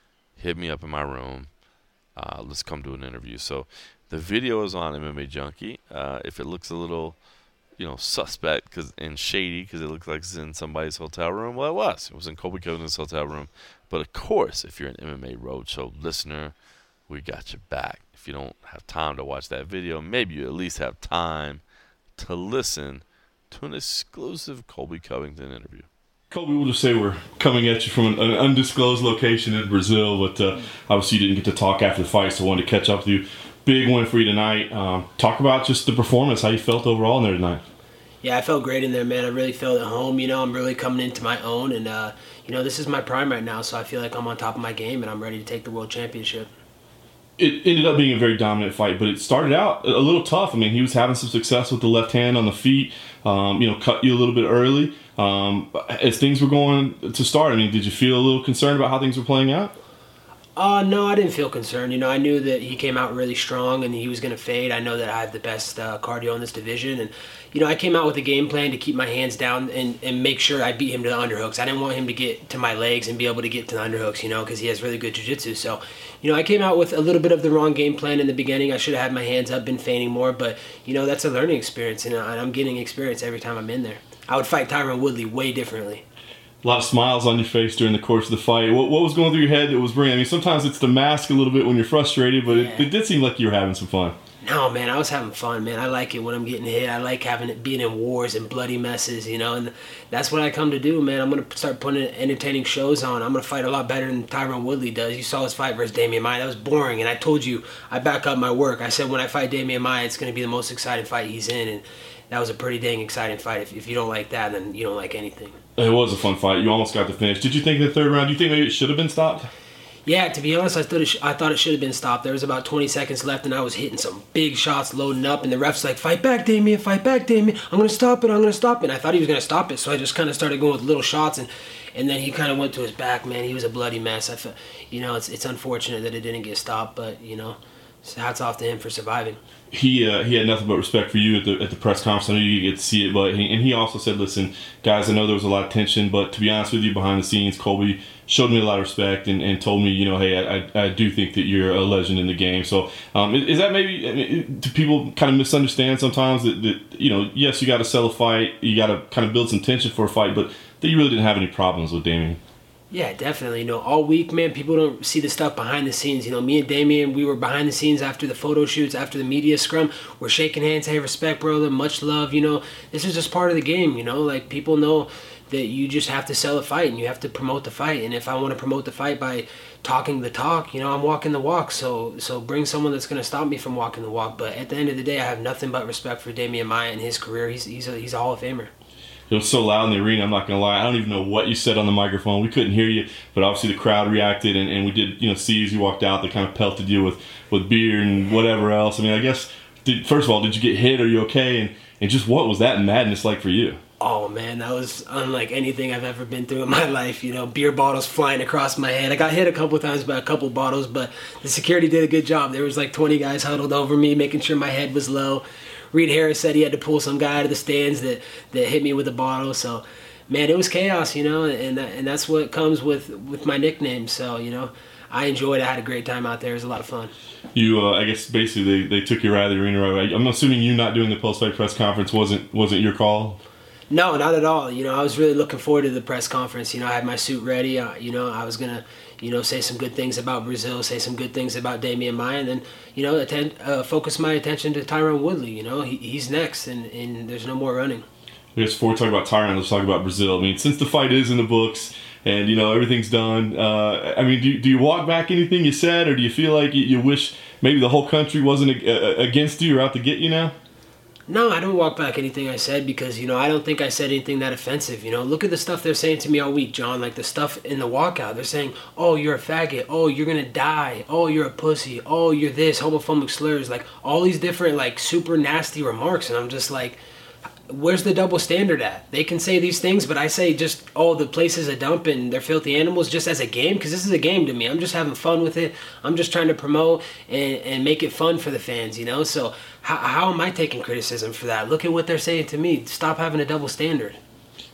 hit me up in my room. Uh, let's come do an interview. So the video is on M M A Junkie. Uh, if it looks a little, you know, suspect cause, and shady because it looks like it's in somebody's hotel room, well, it was. It was in Colby Covington's hotel room. But, of course, if you're an M M A Roadshow listener, we got your back. If you don't have time to watch that video, maybe you at least have time to listen to an exclusive Colby Covington interview. Colby, we'll just say we're coming at you from an, an undisclosed location in Brazil, but uh, obviously you didn't get to talk after the fight, so I wanted to catch up with you. Big win for you tonight. Um, talk about just the performance, how you felt overall in there tonight. Yeah, I felt great in there, man. I really felt at home. You know, I'm really coming into my own, and, uh, you know, this is my prime right now, so I feel like I'm on top of my game, and I'm ready to take the world championship. It ended up being a very dominant fight, but it started out a little tough. I mean, he was having some success with the left hand on the feet, um, you know, cut you a little bit early. Um, as things were going to start, I mean, did you feel a little concerned about how things were playing out? Uh, no, I didn't feel concerned. You know, I knew that he came out really strong and he was going to fade. I know that I have the best uh, cardio in this division. And, you know, I came out with a game plan to keep my hands down and, and make sure I beat him to the underhooks. I didn't want him to get to my legs and be able to get to the underhooks, you know, because he has really good jiu-jitsu. So, you know, I came out with a little bit of the wrong game plan in the beginning. I should have had my hands up, been feigning more. But, you know, that's a learning experience, and I'm getting experience every time I'm in there. I would fight Tyron Woodley way differently. A lot of smiles on your face during the course of the fight. What, what was going through your head that was bringing? I mean, sometimes it's the mask a little bit when you're frustrated, but yeah. it, it did seem like you were having some fun. No, man, I was having fun, man. I like it when I'm getting hit. I like having it being in wars and bloody messes, you know, and that's what I come to do, man. I'm going to start putting entertaining shows on. I'm going to fight a lot better than Tyron Woodley does. You saw his fight versus Demian Maia. That was boring, and I told you, I back up my work. I said when I fight Demian Maia, it's going to be the most exciting fight he's in, and that was a pretty dang exciting fight. If, if you don't like that, then you don't like anything. It was a fun fight. You almost got the finish. Did you think in the third round, do you think maybe it should have been stopped? Yeah, to be honest, I thought, it sh- I thought it should have been stopped. There was about twenty seconds left, and I was hitting some big shots, loading up, and the ref's like, fight back, Damian, fight back, Damian. I'm going to stop it, I'm going to stop it. And I thought he was going to stop it, so I just kind of started going with little shots, and, and then he kind of went to his back, man. He was a bloody mess. I felt, you know, it's it's unfortunate that it didn't get stopped, but, you know, hats off to him for surviving. He uh, he had nothing but respect for you at the at the press conference. I know you get to see it, but he, and he also said, "Listen, guys, I know there was a lot of tension, but to be honest with you, behind the scenes, Colby showed me a lot of respect and, and told me, you know, hey, I, I I do think that you're a legend in the game." So, um, is, is that maybe I mean, do people kind of misunderstand sometimes that, that you know, yes, you got to sell a fight, you got to kind of build some tension for a fight, but that you really didn't have any problems with Damian? Yeah, definitely. You know, all week, man, people don't see the stuff behind the scenes. You know, me and Damian, we were behind the scenes after the photo shoots, after the media scrum. We're shaking hands, hey, respect, brother, much love. You know, this is just part of the game, you know. Like, people know that you just have to sell a fight and you have to promote the fight. And if I want to promote the fight by talking the talk, you know, I'm walking the walk. So so bring someone that's going to stop me from walking the walk. But at the end of the day, I have nothing but respect for Demian Maia and his career. He's, he's, a, he's a Hall of Famer. It was so loud in the arena, I'm not going to lie. I don't even know what you said on the microphone. We couldn't hear you, but obviously the crowd reacted, and, and we did, you know, see as you walked out, they kind of pelted you with, with beer and whatever else. I mean, I guess, did, first of all, did you get hit? Are you okay? And, and just what was that madness like for you? Oh, man, that was unlike anything I've ever been through in my life. You know, beer bottles flying across my head. I got hit a couple of times by a couple bottles, but the security did a good job. There was like twenty guys huddled over me, making sure my head was low. Reed Harris said he had to pull some guy out of the stands that, that hit me with a bottle. So, man, it was chaos, you know, and and that's what comes with, with my nickname. So, you know, I enjoyed it. I had a great time out there. It was a lot of fun. You, uh, I guess, basically, they, they took you right out of the arena right away. I'm assuming you not doing the post-fight press conference wasn't wasn't your call? No, not at all. You know, I was really looking forward to the press conference. You know, I had my suit ready. Uh, you know, I was going to, you know, say some good things about Brazil, say some good things about Demian Maia, and then, you know, attend, uh, focus my attention to Tyron Woodley. You know, he, he's next, and, and there's no more running. I guess before we talk about Tyron, let's talk about Brazil. I mean, since the fight is in the books and, you know, everything's done, uh, I mean, do, do you walk back anything you said, or do you feel like you, you wish maybe the whole country wasn't a, a, against you or out to get you now? No, I don't walk back anything I said because, you know, I don't think I said anything that offensive. You know, look at the stuff they're saying to me all week, John. Like the stuff in the walkout. They're saying, oh, you're a faggot. Oh, you're going to die. Oh, you're a pussy. Oh, you're this. Homophobic slurs. Like all these different, like, super nasty remarks. And I'm just like, where's the double standard at? They can say these things, but I say just, oh, the place is a dump and they're filthy animals just as a game, because this is a game to me. I'm just having fun with it. I'm just trying to promote and, and make it fun for the fans, you know? So how, how am I taking criticism for that? Look at what they're saying to me. Stop having a double standard.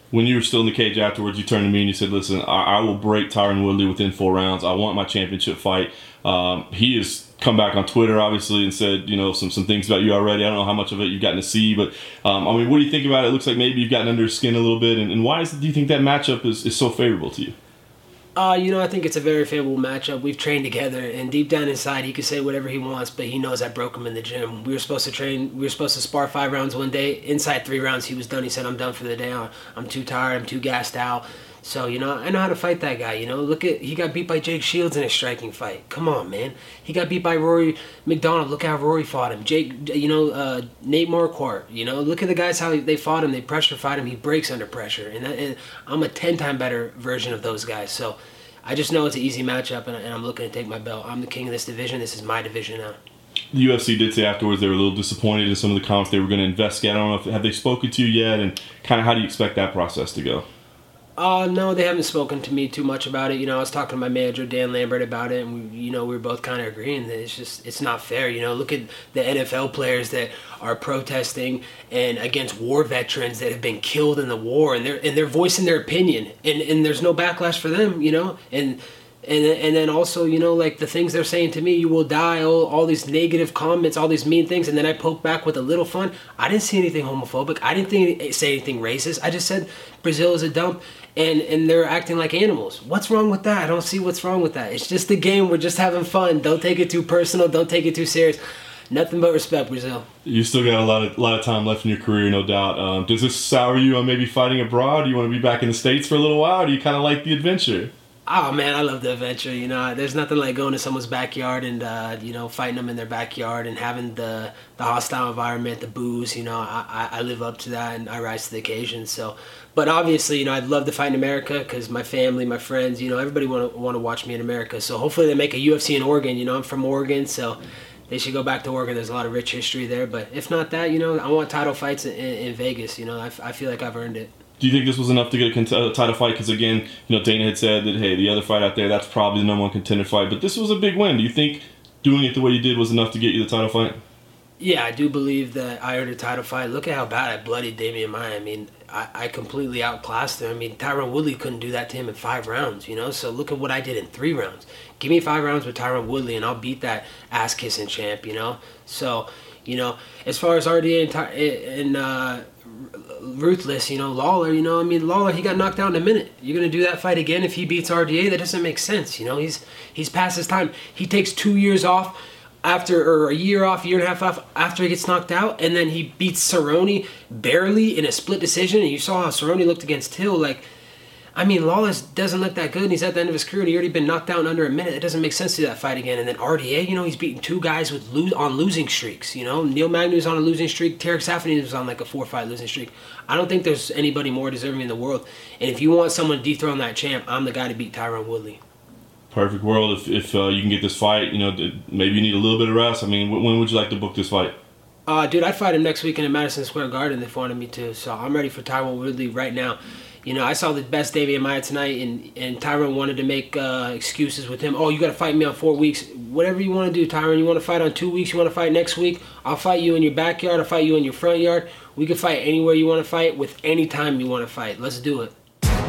When you were still in the cage afterwards, you turned to me and you said, listen, I, I will break Tyron Woodley within four rounds. I want my championship fight. Um, he has come back on Twitter, obviously, and said, you know, some, some things about you already. I don't know how much of it you've gotten to see, but, um, I mean, what do you think about it? It looks like maybe you've gotten under his skin a little bit, and, and why is, do you think that matchup is, is so favorable to you? Uh, you know, I think it's a very favorable matchup. We've trained together, and deep down inside, he can say whatever he wants, but he knows I broke him in the gym. We were supposed to train, we were supposed to spar five rounds one day. Inside three rounds, he was done. He said, I'm done for the day. I'm too tired. I'm too gassed out. So, you know, I know how to fight that guy, you know. Look at, he got beat by Jake Shields in a striking fight. Come on, man. He got beat by Rory McDonald. Look how Rory fought him. Jake, you know, uh, Nate Marquardt, you know. Look at the guys, how they fought him. They pressure fight him. He breaks under pressure. And, that, and I'm a ten-time better version of those guys. So I just know it's an easy matchup, and, and I'm looking to take my belt. I'm the king of this division. This is my division now. The U F C did say afterwards they were a little disappointed in some of the comments they were going to investigate. I don't know if have they spoken to you yet, and kind of how do you expect that process to go? Uh, no, they haven't spoken to me too much about it. You know, I was talking to my manager, Dan Lambert, about it, and, we, you know, we were both kind of agreeing that it's just, it's not fair. You know, look at the N F L players that are protesting and against war veterans that have been killed in the war, and they're, and they're voicing their opinion, and, and there's no backlash for them, you know, and... And and then also, you know, like the things they're saying to me, you will die, all, all these negative comments, all these mean things, and then I poke back with a little fun. I didn't see anything homophobic. I didn't think, say anything racist. I just said Brazil is a dump, and, and they're acting like animals. What's wrong with that? I don't see what's wrong with that. It's just a game. We're just having fun. Don't take it too personal. Don't take it too serious. Nothing but respect, Brazil. You still got a lot of lot of time left in your career, no doubt. Um, does this sour you on maybe fighting abroad? Do you want to be back in the States for a little while, or do you kind of like the adventure? Oh, man, I love the adventure, you know. There's nothing like going to someone's backyard and, uh, you know, fighting them in their backyard and having the, the hostile environment, the booze, you know. I, I live up to that and I rise to the occasion, so. But obviously, you know, I'd love to fight in America because my family, my friends, you know, everybody want to want to watch me in America. So hopefully they make a U F C in Oregon, you know. I'm from Oregon, so they should go back to Oregon. There's a lot of rich history there. But if not that, you know, I want title fights in, in, in Vegas, you know. I, I feel like I've earned it. Do you think this was enough to get a cont- title fight? Because, again, you know, Dana had said that, hey, the other fight out there, that's probably the number one contender fight. But this was a big win. Do you think doing it the way you did was enough to get you the title fight? Yeah, I do believe that I earned a title fight. Look at how bad I bloodied Damian Maia. I mean, I, I completely outclassed him. I mean, Tyron Woodley couldn't do that to him in five rounds, you know? So look at what I did in three rounds. Give me five rounds with Tyron Woodley, and I'll beat that ass-kissing champ, you know? So, you know, as far as R D A and... and uh, Ruthless, you know, Lawler, you know, I mean, Lawler, he got knocked out in a minute. You're going to do that fight again if he beats R D A? That doesn't make sense, you know. He's he's past his time. He takes two years off after, or a year off, year and a half off after he gets knocked out, and then he beats Cerrone barely in a split decision, and you saw how Cerrone looked against Till. Like, I mean, Lawler doesn't look that good, and he's at the end of his career, and he already been knocked out in under a minute. It doesn't make sense to do that fight again. And then R D A, you know, he's beating two guys with lo- on losing streaks, you know. Neil Magny's on a losing streak. Tarek Safin was on like a four-fight losing streak. I don't think there's anybody more deserving in the world. And if you want someone to dethrone that champ, I'm the guy to beat Tyron Woodley. Perfect world. If if uh, you can get this fight, you know, maybe you need a little bit of rest. I mean, when would you like to book this fight? Uh, dude, I'd fight him next weekend in Madison Square Garden if they wanted me to. So I'm ready for Tyron Woodley right now. You know, I saw the best Damian Maia tonight, and, and Tyron wanted to make uh, excuses with him. Oh, you got to fight me on four weeks. Whatever you want to do, Tyron. You want to fight on two weeks? You want to fight next week? I'll fight you in your backyard. I'll fight you in your front yard. We can fight anywhere you want to fight with any time you want to fight. Let's do it.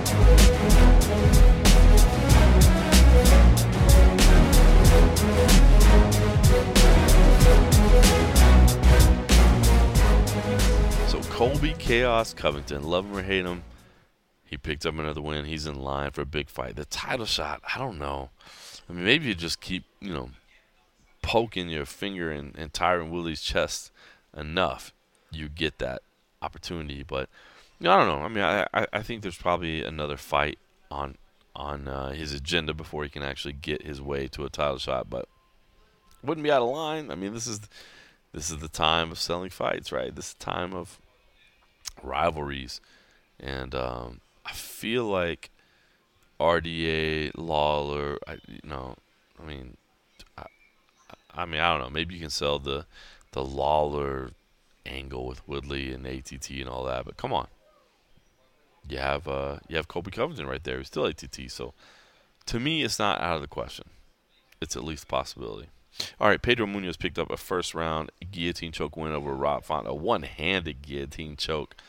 So Colby Chaos Covington, love him or hate him, he picked up another win. He's in line for a big fight. The title shot, I don't know. I mean, maybe you just keep, you know, poking your finger in, in Tyron Woodley's chest enough, you get that opportunity. But, you know, I don't know. I mean, I, I, I think there's probably another fight on on uh, his agenda before he can actually get his way to a title shot. But wouldn't be out of line. I mean, this is this is the time of selling fights, right? This is the time of rivalries. And um, I feel like R D A, Lawler, I, you know, I mean, I, I mean, I don't know. Maybe you can sell the the Lawler angle with Woodley and A T T and all that, but come on, you have uh, you have Colby Covington right there. He's still A T T, so to me, it's not out of the question. It's at least a possibility. All right, Pedro Munoz picked up a first round guillotine choke win over Rob Font, a one handed guillotine choke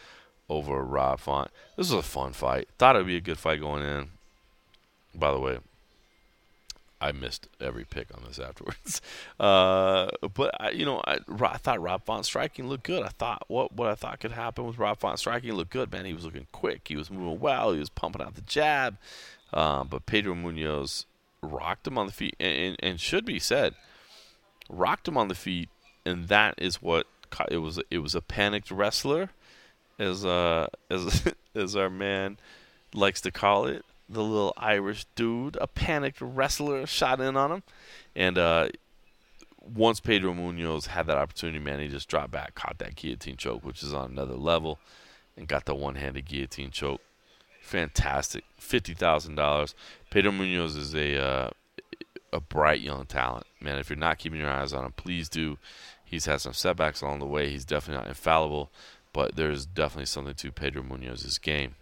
over Rob Font. This was a fun fight. Thought it would be a good fight going in. By the way, I missed every pick on this afterwards. Uh, but, I, you know, I, I thought Rob Font's striking looked good. I thought what, what I thought could happen with Rob Font's striking looked good. Man, he was looking quick. He was moving well. He was pumping out the jab. Um, but Pedro Munoz rocked him on the feet. And, and, and should be said, rocked him on the feet. And that is what it was. It was a panicked wrestler, as uh, as as our man likes to call it. The little Irish dude, a panicked wrestler, shot in on him. And uh, once Pedro Munoz had that opportunity, man, he just dropped back, caught that guillotine choke, which is on another level, and got the one-handed guillotine choke. Fantastic. fifty thousand dollars. Pedro Munoz is a uh, a bright young talent. Man, if you're not keeping your eyes on him, please do. He's had some setbacks along the way. He's definitely not infallible, but there's definitely something to Pedro Munoz's game.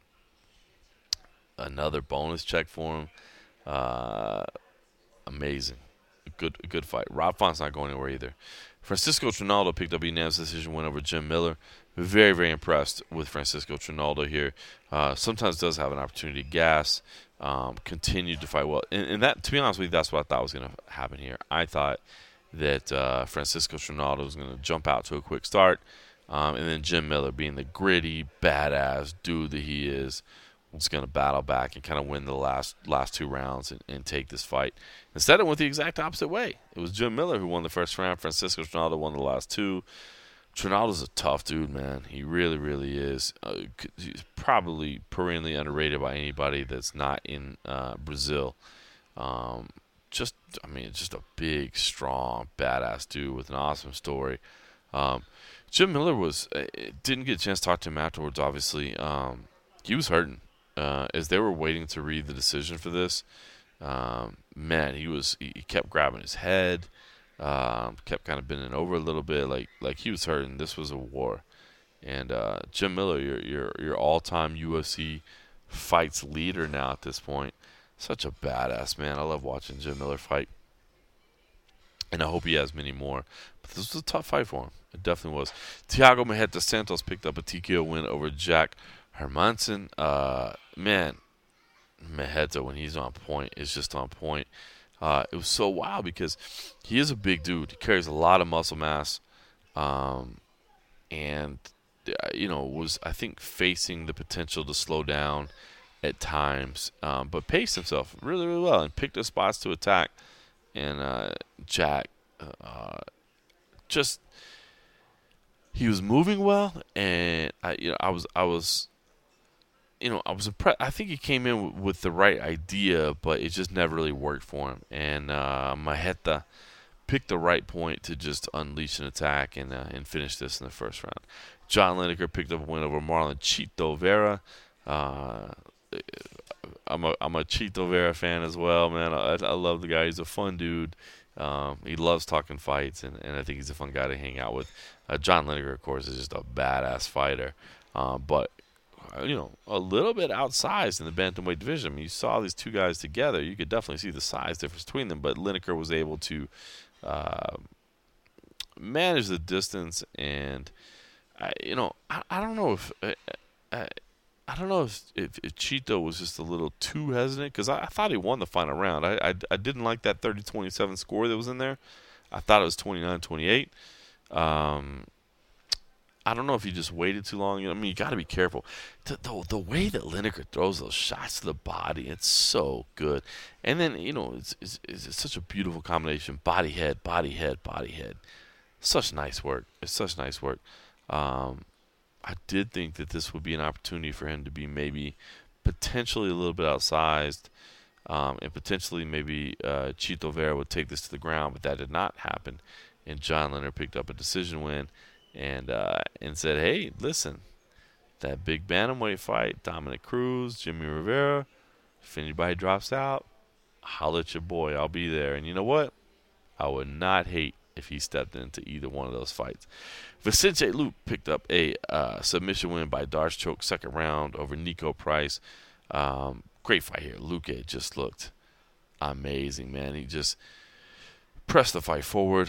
Another bonus check for him. Uh, amazing. Good good fight. Rob Font's not going anywhere either. Francisco Trinaldo picked up a unanimous decision win over Jim Miller. Very, very impressed with Francisco Trinaldo here. Uh, sometimes does have an opportunity to gas. Um, continued to fight well. And, and that, to be honest with you, that's what I thought was going to happen here. I thought that uh, Francisco Trinaldo was going to jump out to a quick start. Um, and then Jim Miller, being the gritty, badass dude that he is, was going to battle back and kind of win the last last two rounds and, and take this fight. Instead, it went the exact opposite way. It was Jim Miller who won the first round. Francisco Trinaldo won the last two. Trinaldo's a tough dude, man. He really, really is. Uh, he's probably perennially underrated by anybody that's not in uh, Brazil. Um, just, I mean, just a big, strong, badass dude with an awesome story. Um, Jim Miller was uh, didn't get a chance to talk to him afterwards, obviously. Um, he was hurting. Uh, as they were waiting to read the decision for this, um, man, he was he, he kept grabbing his head, um, kept kind of bending over a little bit, like like he was hurting. This was a war, and uh, Jim Miller, your your your all-time U F C fights leader now at this point, such a badass man. I love watching Jim Miller fight, and I hope he has many more. But this was a tough fight for him. It definitely was. Thiago Marreta Santos picked up a T K O win over Jack Hermansson. Uh, man, Marreta, when he's on point, is just on point. Uh, it was so wild because he is a big dude. He carries a lot of muscle mass, um, and uh, you know was I think facing the potential to slow down at times, um, but paced himself really, really well and picked the spots to attack. And uh, Jack, uh, just he was moving well, and I, you know, I was, I was. You know, I was impressed. I think he came in w- with the right idea, but it just never really worked for him. And uh, Marreta picked the right point to just unleash an attack and uh, and finish this in the first round. John Lineker picked up a win over Marlon Chito Vera. Uh, I'm a I'm a Chito Vera fan as well, man. I, I love the guy. He's a fun dude. Um, he loves talking fights, and, and I think he's a fun guy to hang out with. Uh, John Lineker, of course, is just a badass fighter. Uh, but you know, a little bit outsized in the bantamweight division. I mean, you saw these two guys together. You could definitely see the size difference between them. But Lineker was able to uh, manage the distance, and I, you know, I, I don't know if I, I, I don't know if, if, if Chito was just a little too hesitant, because I, I thought he won the final round. I, I, I didn't like that thirty twenty-seven score that was in there. I thought it was twenty-nine twenty-eight. Um, I don't know if he just waited too long. I mean, you got to be careful. The, the the way that Lineker throws those shots to the body, it's so good. And then, you know, it's, it's, it's such a beautiful combination. Body, head, body, head, body, head. Such nice work. It's such nice work. Um, I did think that this would be an opportunity for him to be maybe potentially a little bit outsized, um, and potentially maybe uh, Chito Vera would take this to the ground, but that did not happen. And John Lineker picked up a decision win. And uh, and said, hey, listen, that big bantamweight fight, Dominic Cruz, Jimmy Rivera, if anybody drops out, holla at your boy. I'll be there. And you know what? I would not hate if he stepped into either one of those fights. Vicente Luque picked up a uh, submission win by Darce Choke, second round over Nico Price. Um, great fight here. Luque just looked amazing, man. He just pressed the fight forward.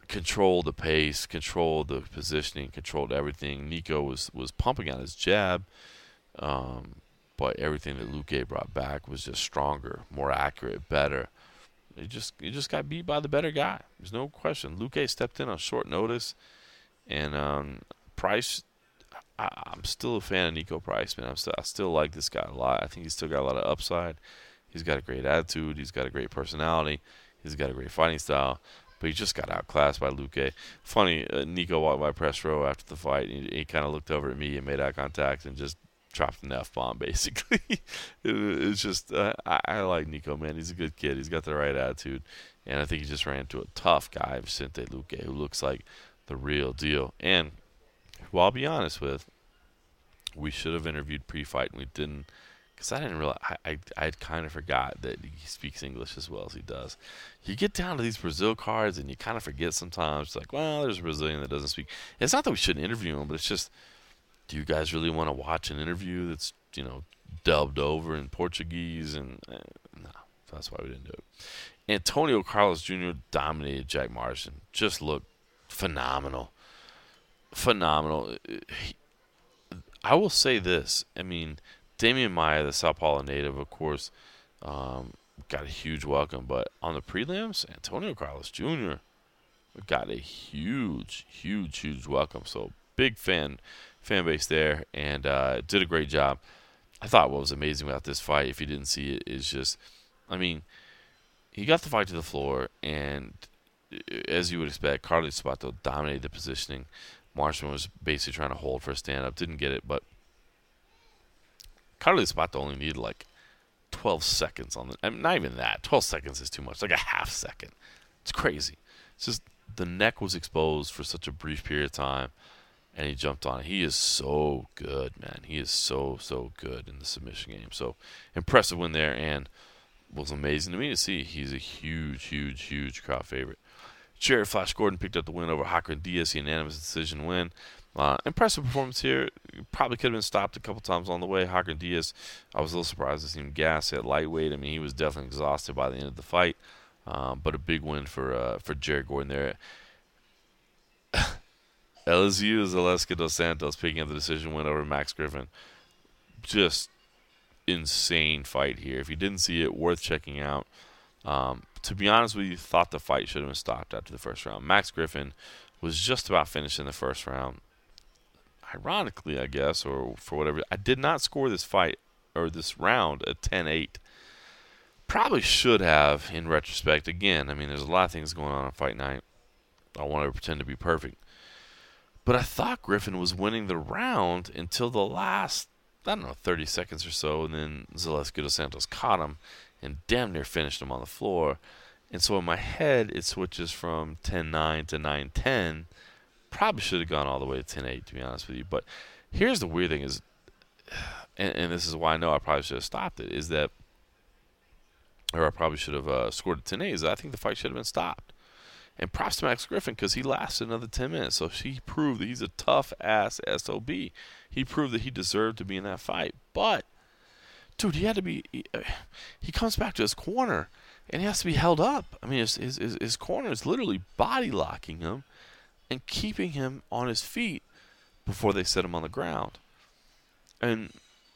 controlled the pace, controlled the positioning, controlled everything. Nico was, was pumping out his jab, um, but everything that Luque brought back was just stronger, more accurate, better. He just he just got beat by the better guy. There's no question. Luque stepped in on short notice, and um, Price. I, I'm still a fan of Nico Price, man. I'm still I still like this guy a lot. I think he's still got a lot of upside. He's got a great attitude. He's got a great personality. He's got a great fighting style. But he just got outclassed by Luque. Funny, uh, Nico walked by press row after the fight. And he, he kind of looked over at me and made eye contact and just dropped an F-bomb, basically. it, it's just, uh, I, I like Nico, man. He's a good kid. He's got the right attitude. And I think he just ran into a tough guy, Vicente Luque, who looks like the real deal. And who I'll be honest with, we should have interviewed pre-fight, and we didn't. Because I didn't realize, I, I, I kind of forgot that he speaks English as well as he does. You get down to these Brazil cards, and you kind of forget sometimes. It's like, well, there's a Brazilian that doesn't speak. It's not that we shouldn't interview him, but it's just, do you guys really want to watch an interview that's, you know, dubbed over in Portuguese? And eh, no, that's why we didn't do it. Antonio Carlos Junior dominated Jack Morrison. Just looked phenomenal. Phenomenal. He, I will say this. I mean, Damian Maia, the Sao Paulo native, of course, um, got a huge welcome. But on the prelims, Antonio Carlos Junior got a huge, huge, huge welcome. So big fan fan base there, and uh, did a great job. I thought what was amazing about this fight, if you didn't see it, is just, I mean, he got the fight to the floor, and as you would expect, Carlos Sabato dominated the positioning. Marshman was basically trying to hold for a stand-up. Didn't get it, but Carlos Sabato only needed like twelve seconds on the... I mean, not even that. twelve seconds is too much. Like a half second. It's crazy. It's just the neck was exposed for such a brief period of time, and he jumped on it. He is so good, man. He is so, so good in the submission game. So, impressive win there, and was amazing to me to see. He's a huge, huge, huge crowd favorite. Jared Flash Gordon picked up the win over Hakran Diaz, a unanimous decision win. Uh, impressive performance here. Probably could have been stopped a couple times on the way. Hakran Diaz, I was a little surprised to see him gas at lightweight. I mean, he was definitely exhausted by the end of the fight. Um, but a big win for uh, for Jared Gordon there. L S U Zaleska dos Santos picking up the decision win over Max Griffin. Just insane fight here. If you didn't see it, worth checking out. Um, to be honest with you, thought the fight should have been stopped after the first round. Max Griffin was just about finished in the first round. Ironically, I guess, or for whatever. I did not score this fight, or this round, at ten eight. Probably should have, in retrospect. Again, I mean, there's a lot of things going on on fight night. I don't want to pretend to be perfect. But I thought Griffin was winning the round until the last, I don't know, thirty seconds or so, and then Zaleska dos Santos caught him and damn near finished him on the floor. And so in my head, it switches from ten nine to nine ten. Probably should have gone all the way to ten eight, to be honest with you. But here's the weird thing is, and, and this is why I know I probably should have stopped it, is that, or I probably should have uh, scored at ten eight, is that I think the fight should have been stopped. And props to Max Griffin because he lasted another ten minutes. So he proved that he's a tough-ass S O B. He proved that he deserved to be in that fight. But, dude, he had to be he, – he comes back to his corner, and he has to be held up. I mean, his, his, his corner is literally body-locking him and keeping him on his feet before they set him on the ground. And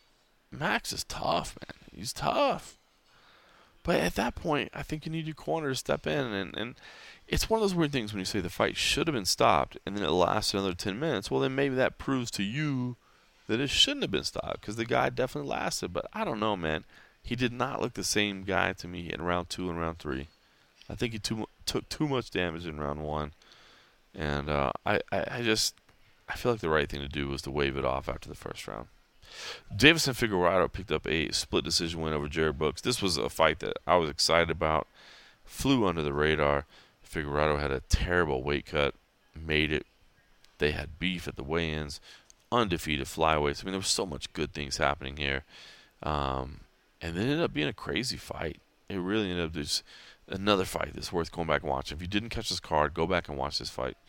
Max is tough, man. He's tough. But at that point, I think you need your corner to step in. And, and it's one of those weird things when you say the fight should have been stopped and then it lasted another ten minutes. Well, then maybe that proves to you that it shouldn't have been stopped because the guy definitely lasted. But I don't know, man. He did not look the same guy to me in round two and round three. I think he too, took too much damage in round one. And uh, I, I, I just I feel like the right thing to do was to wave it off after the first round. Davison Figueiredo picked up a split decision win over Jared Brooks. This was a fight that I was excited about. Flew under the radar. Figueiredo had a terrible weight cut. Made it. They had beef at the weigh-ins. Undefeated flyweights. I mean, there was so much good things happening here. Um, and it ended up being a crazy fight. It really ended up just another fight that's worth going back and watching. If you didn't catch this card, go back and watch this fight.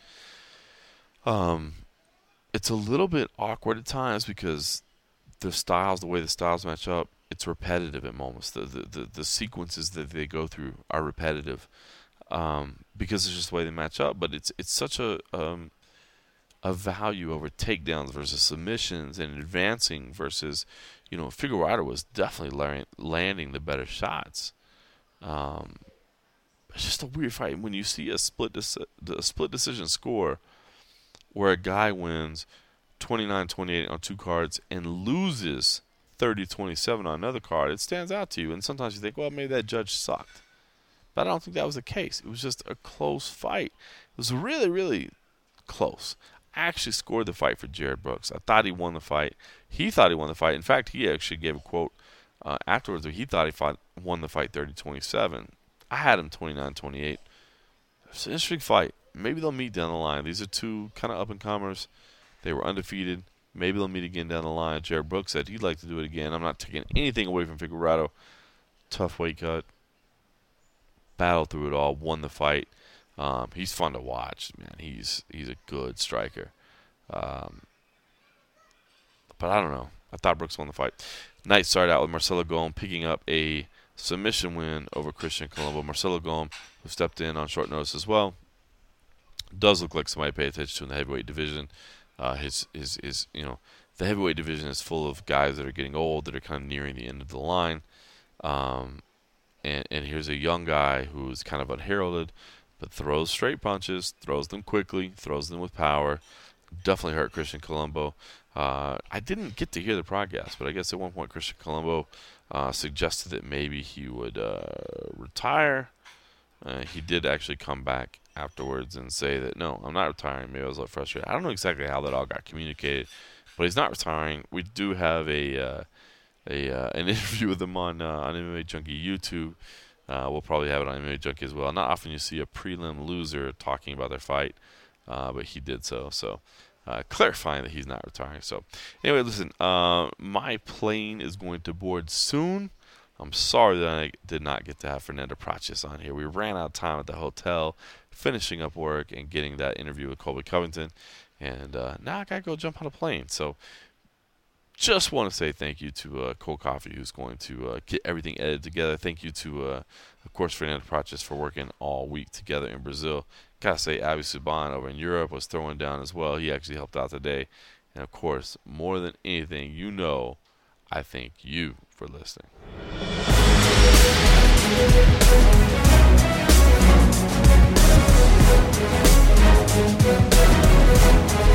Um, it's a little bit awkward at times because the styles, the way the styles match up, it's repetitive at moments. The, the the the sequences that they go through are repetitive. um, because it's just the way they match up. But it's it's such a um, a value over takedowns versus submissions and advancing versus, you know, Figueiredo was definitely la- landing the better shots. Um, it's just a weird fight when you see a split deci- a split decision score where a guy wins twenty-nine twenty-eight on two cards and loses thirty twenty-seven on another card. It stands out to you, and sometimes you think, well, maybe that judge sucked. But I don't think that was the case. It was just a close fight. It was really, really close. I actually scored the fight for Jared Brooks. I thought he won the fight. He thought he won the fight. In fact, he actually gave a quote uh, afterwards where he thought he fought, won the fight thirty twenty-seven. I had him twenty-nine twenty-eight. It's an interesting fight. Maybe they'll meet down the line. These are two kind of up-and-comers. They were undefeated. Maybe they'll meet again down the line. Jared Brooks said he'd like to do it again. I'm not taking anything away from Figueiredo. Tough weight cut. Battled through it all. Won the fight. Um, he's fun to watch, man. He's he's a good striker. Um, but I don't know. I thought Brooks won the fight. Night started out with Marcelo Golm picking up a submission win over Christian Colombo. Marcelo Golm, who stepped in on short notice as well, does look like somebody to pay attention to in the heavyweight division. Uh, his, his, his, you know, the heavyweight division is full of guys that are getting old, that are kind of nearing the end of the line. Um, and, and here's a young guy who's kind of unheralded, but throws straight punches, throws them quickly, throws them with power. Definitely hurt Christian Colombo. Uh, I didn't get to hear the podcast, but I guess at one point Christian Colombo uh, suggested that maybe he would uh, retire. Uh, he did actually come back afterwards and say that, no, I'm not retiring. Maybe I was a little frustrated. I don't know exactly how that all got communicated, but he's not retiring. We do have a uh, a uh, an interview with him on, uh, on M M A Junkie YouTube. Uh, we'll probably have it on M M A Junkie as well. Not often you see a prelim loser talking about their fight, uh, but he did so. So uh, clarifying that he's not retiring. So anyway, listen, uh, my plane is going to board soon. I'm sorry that I did not get to have Fernando Praches on here. We ran out of time at the hotel, finishing up work and getting that interview with Colby Covington. And uh, now I got to go jump on a plane. So just want to say thank you to uh, Cold Coffee, who's going to uh, get everything edited together. Thank you to, uh, of course, Fernando Praches for working all week together in Brazil. Got to say, Avi Subban over in Europe was throwing down as well. He actually helped out today. And, of course, more than anything, you know, I thank you for listening. We'll be right back.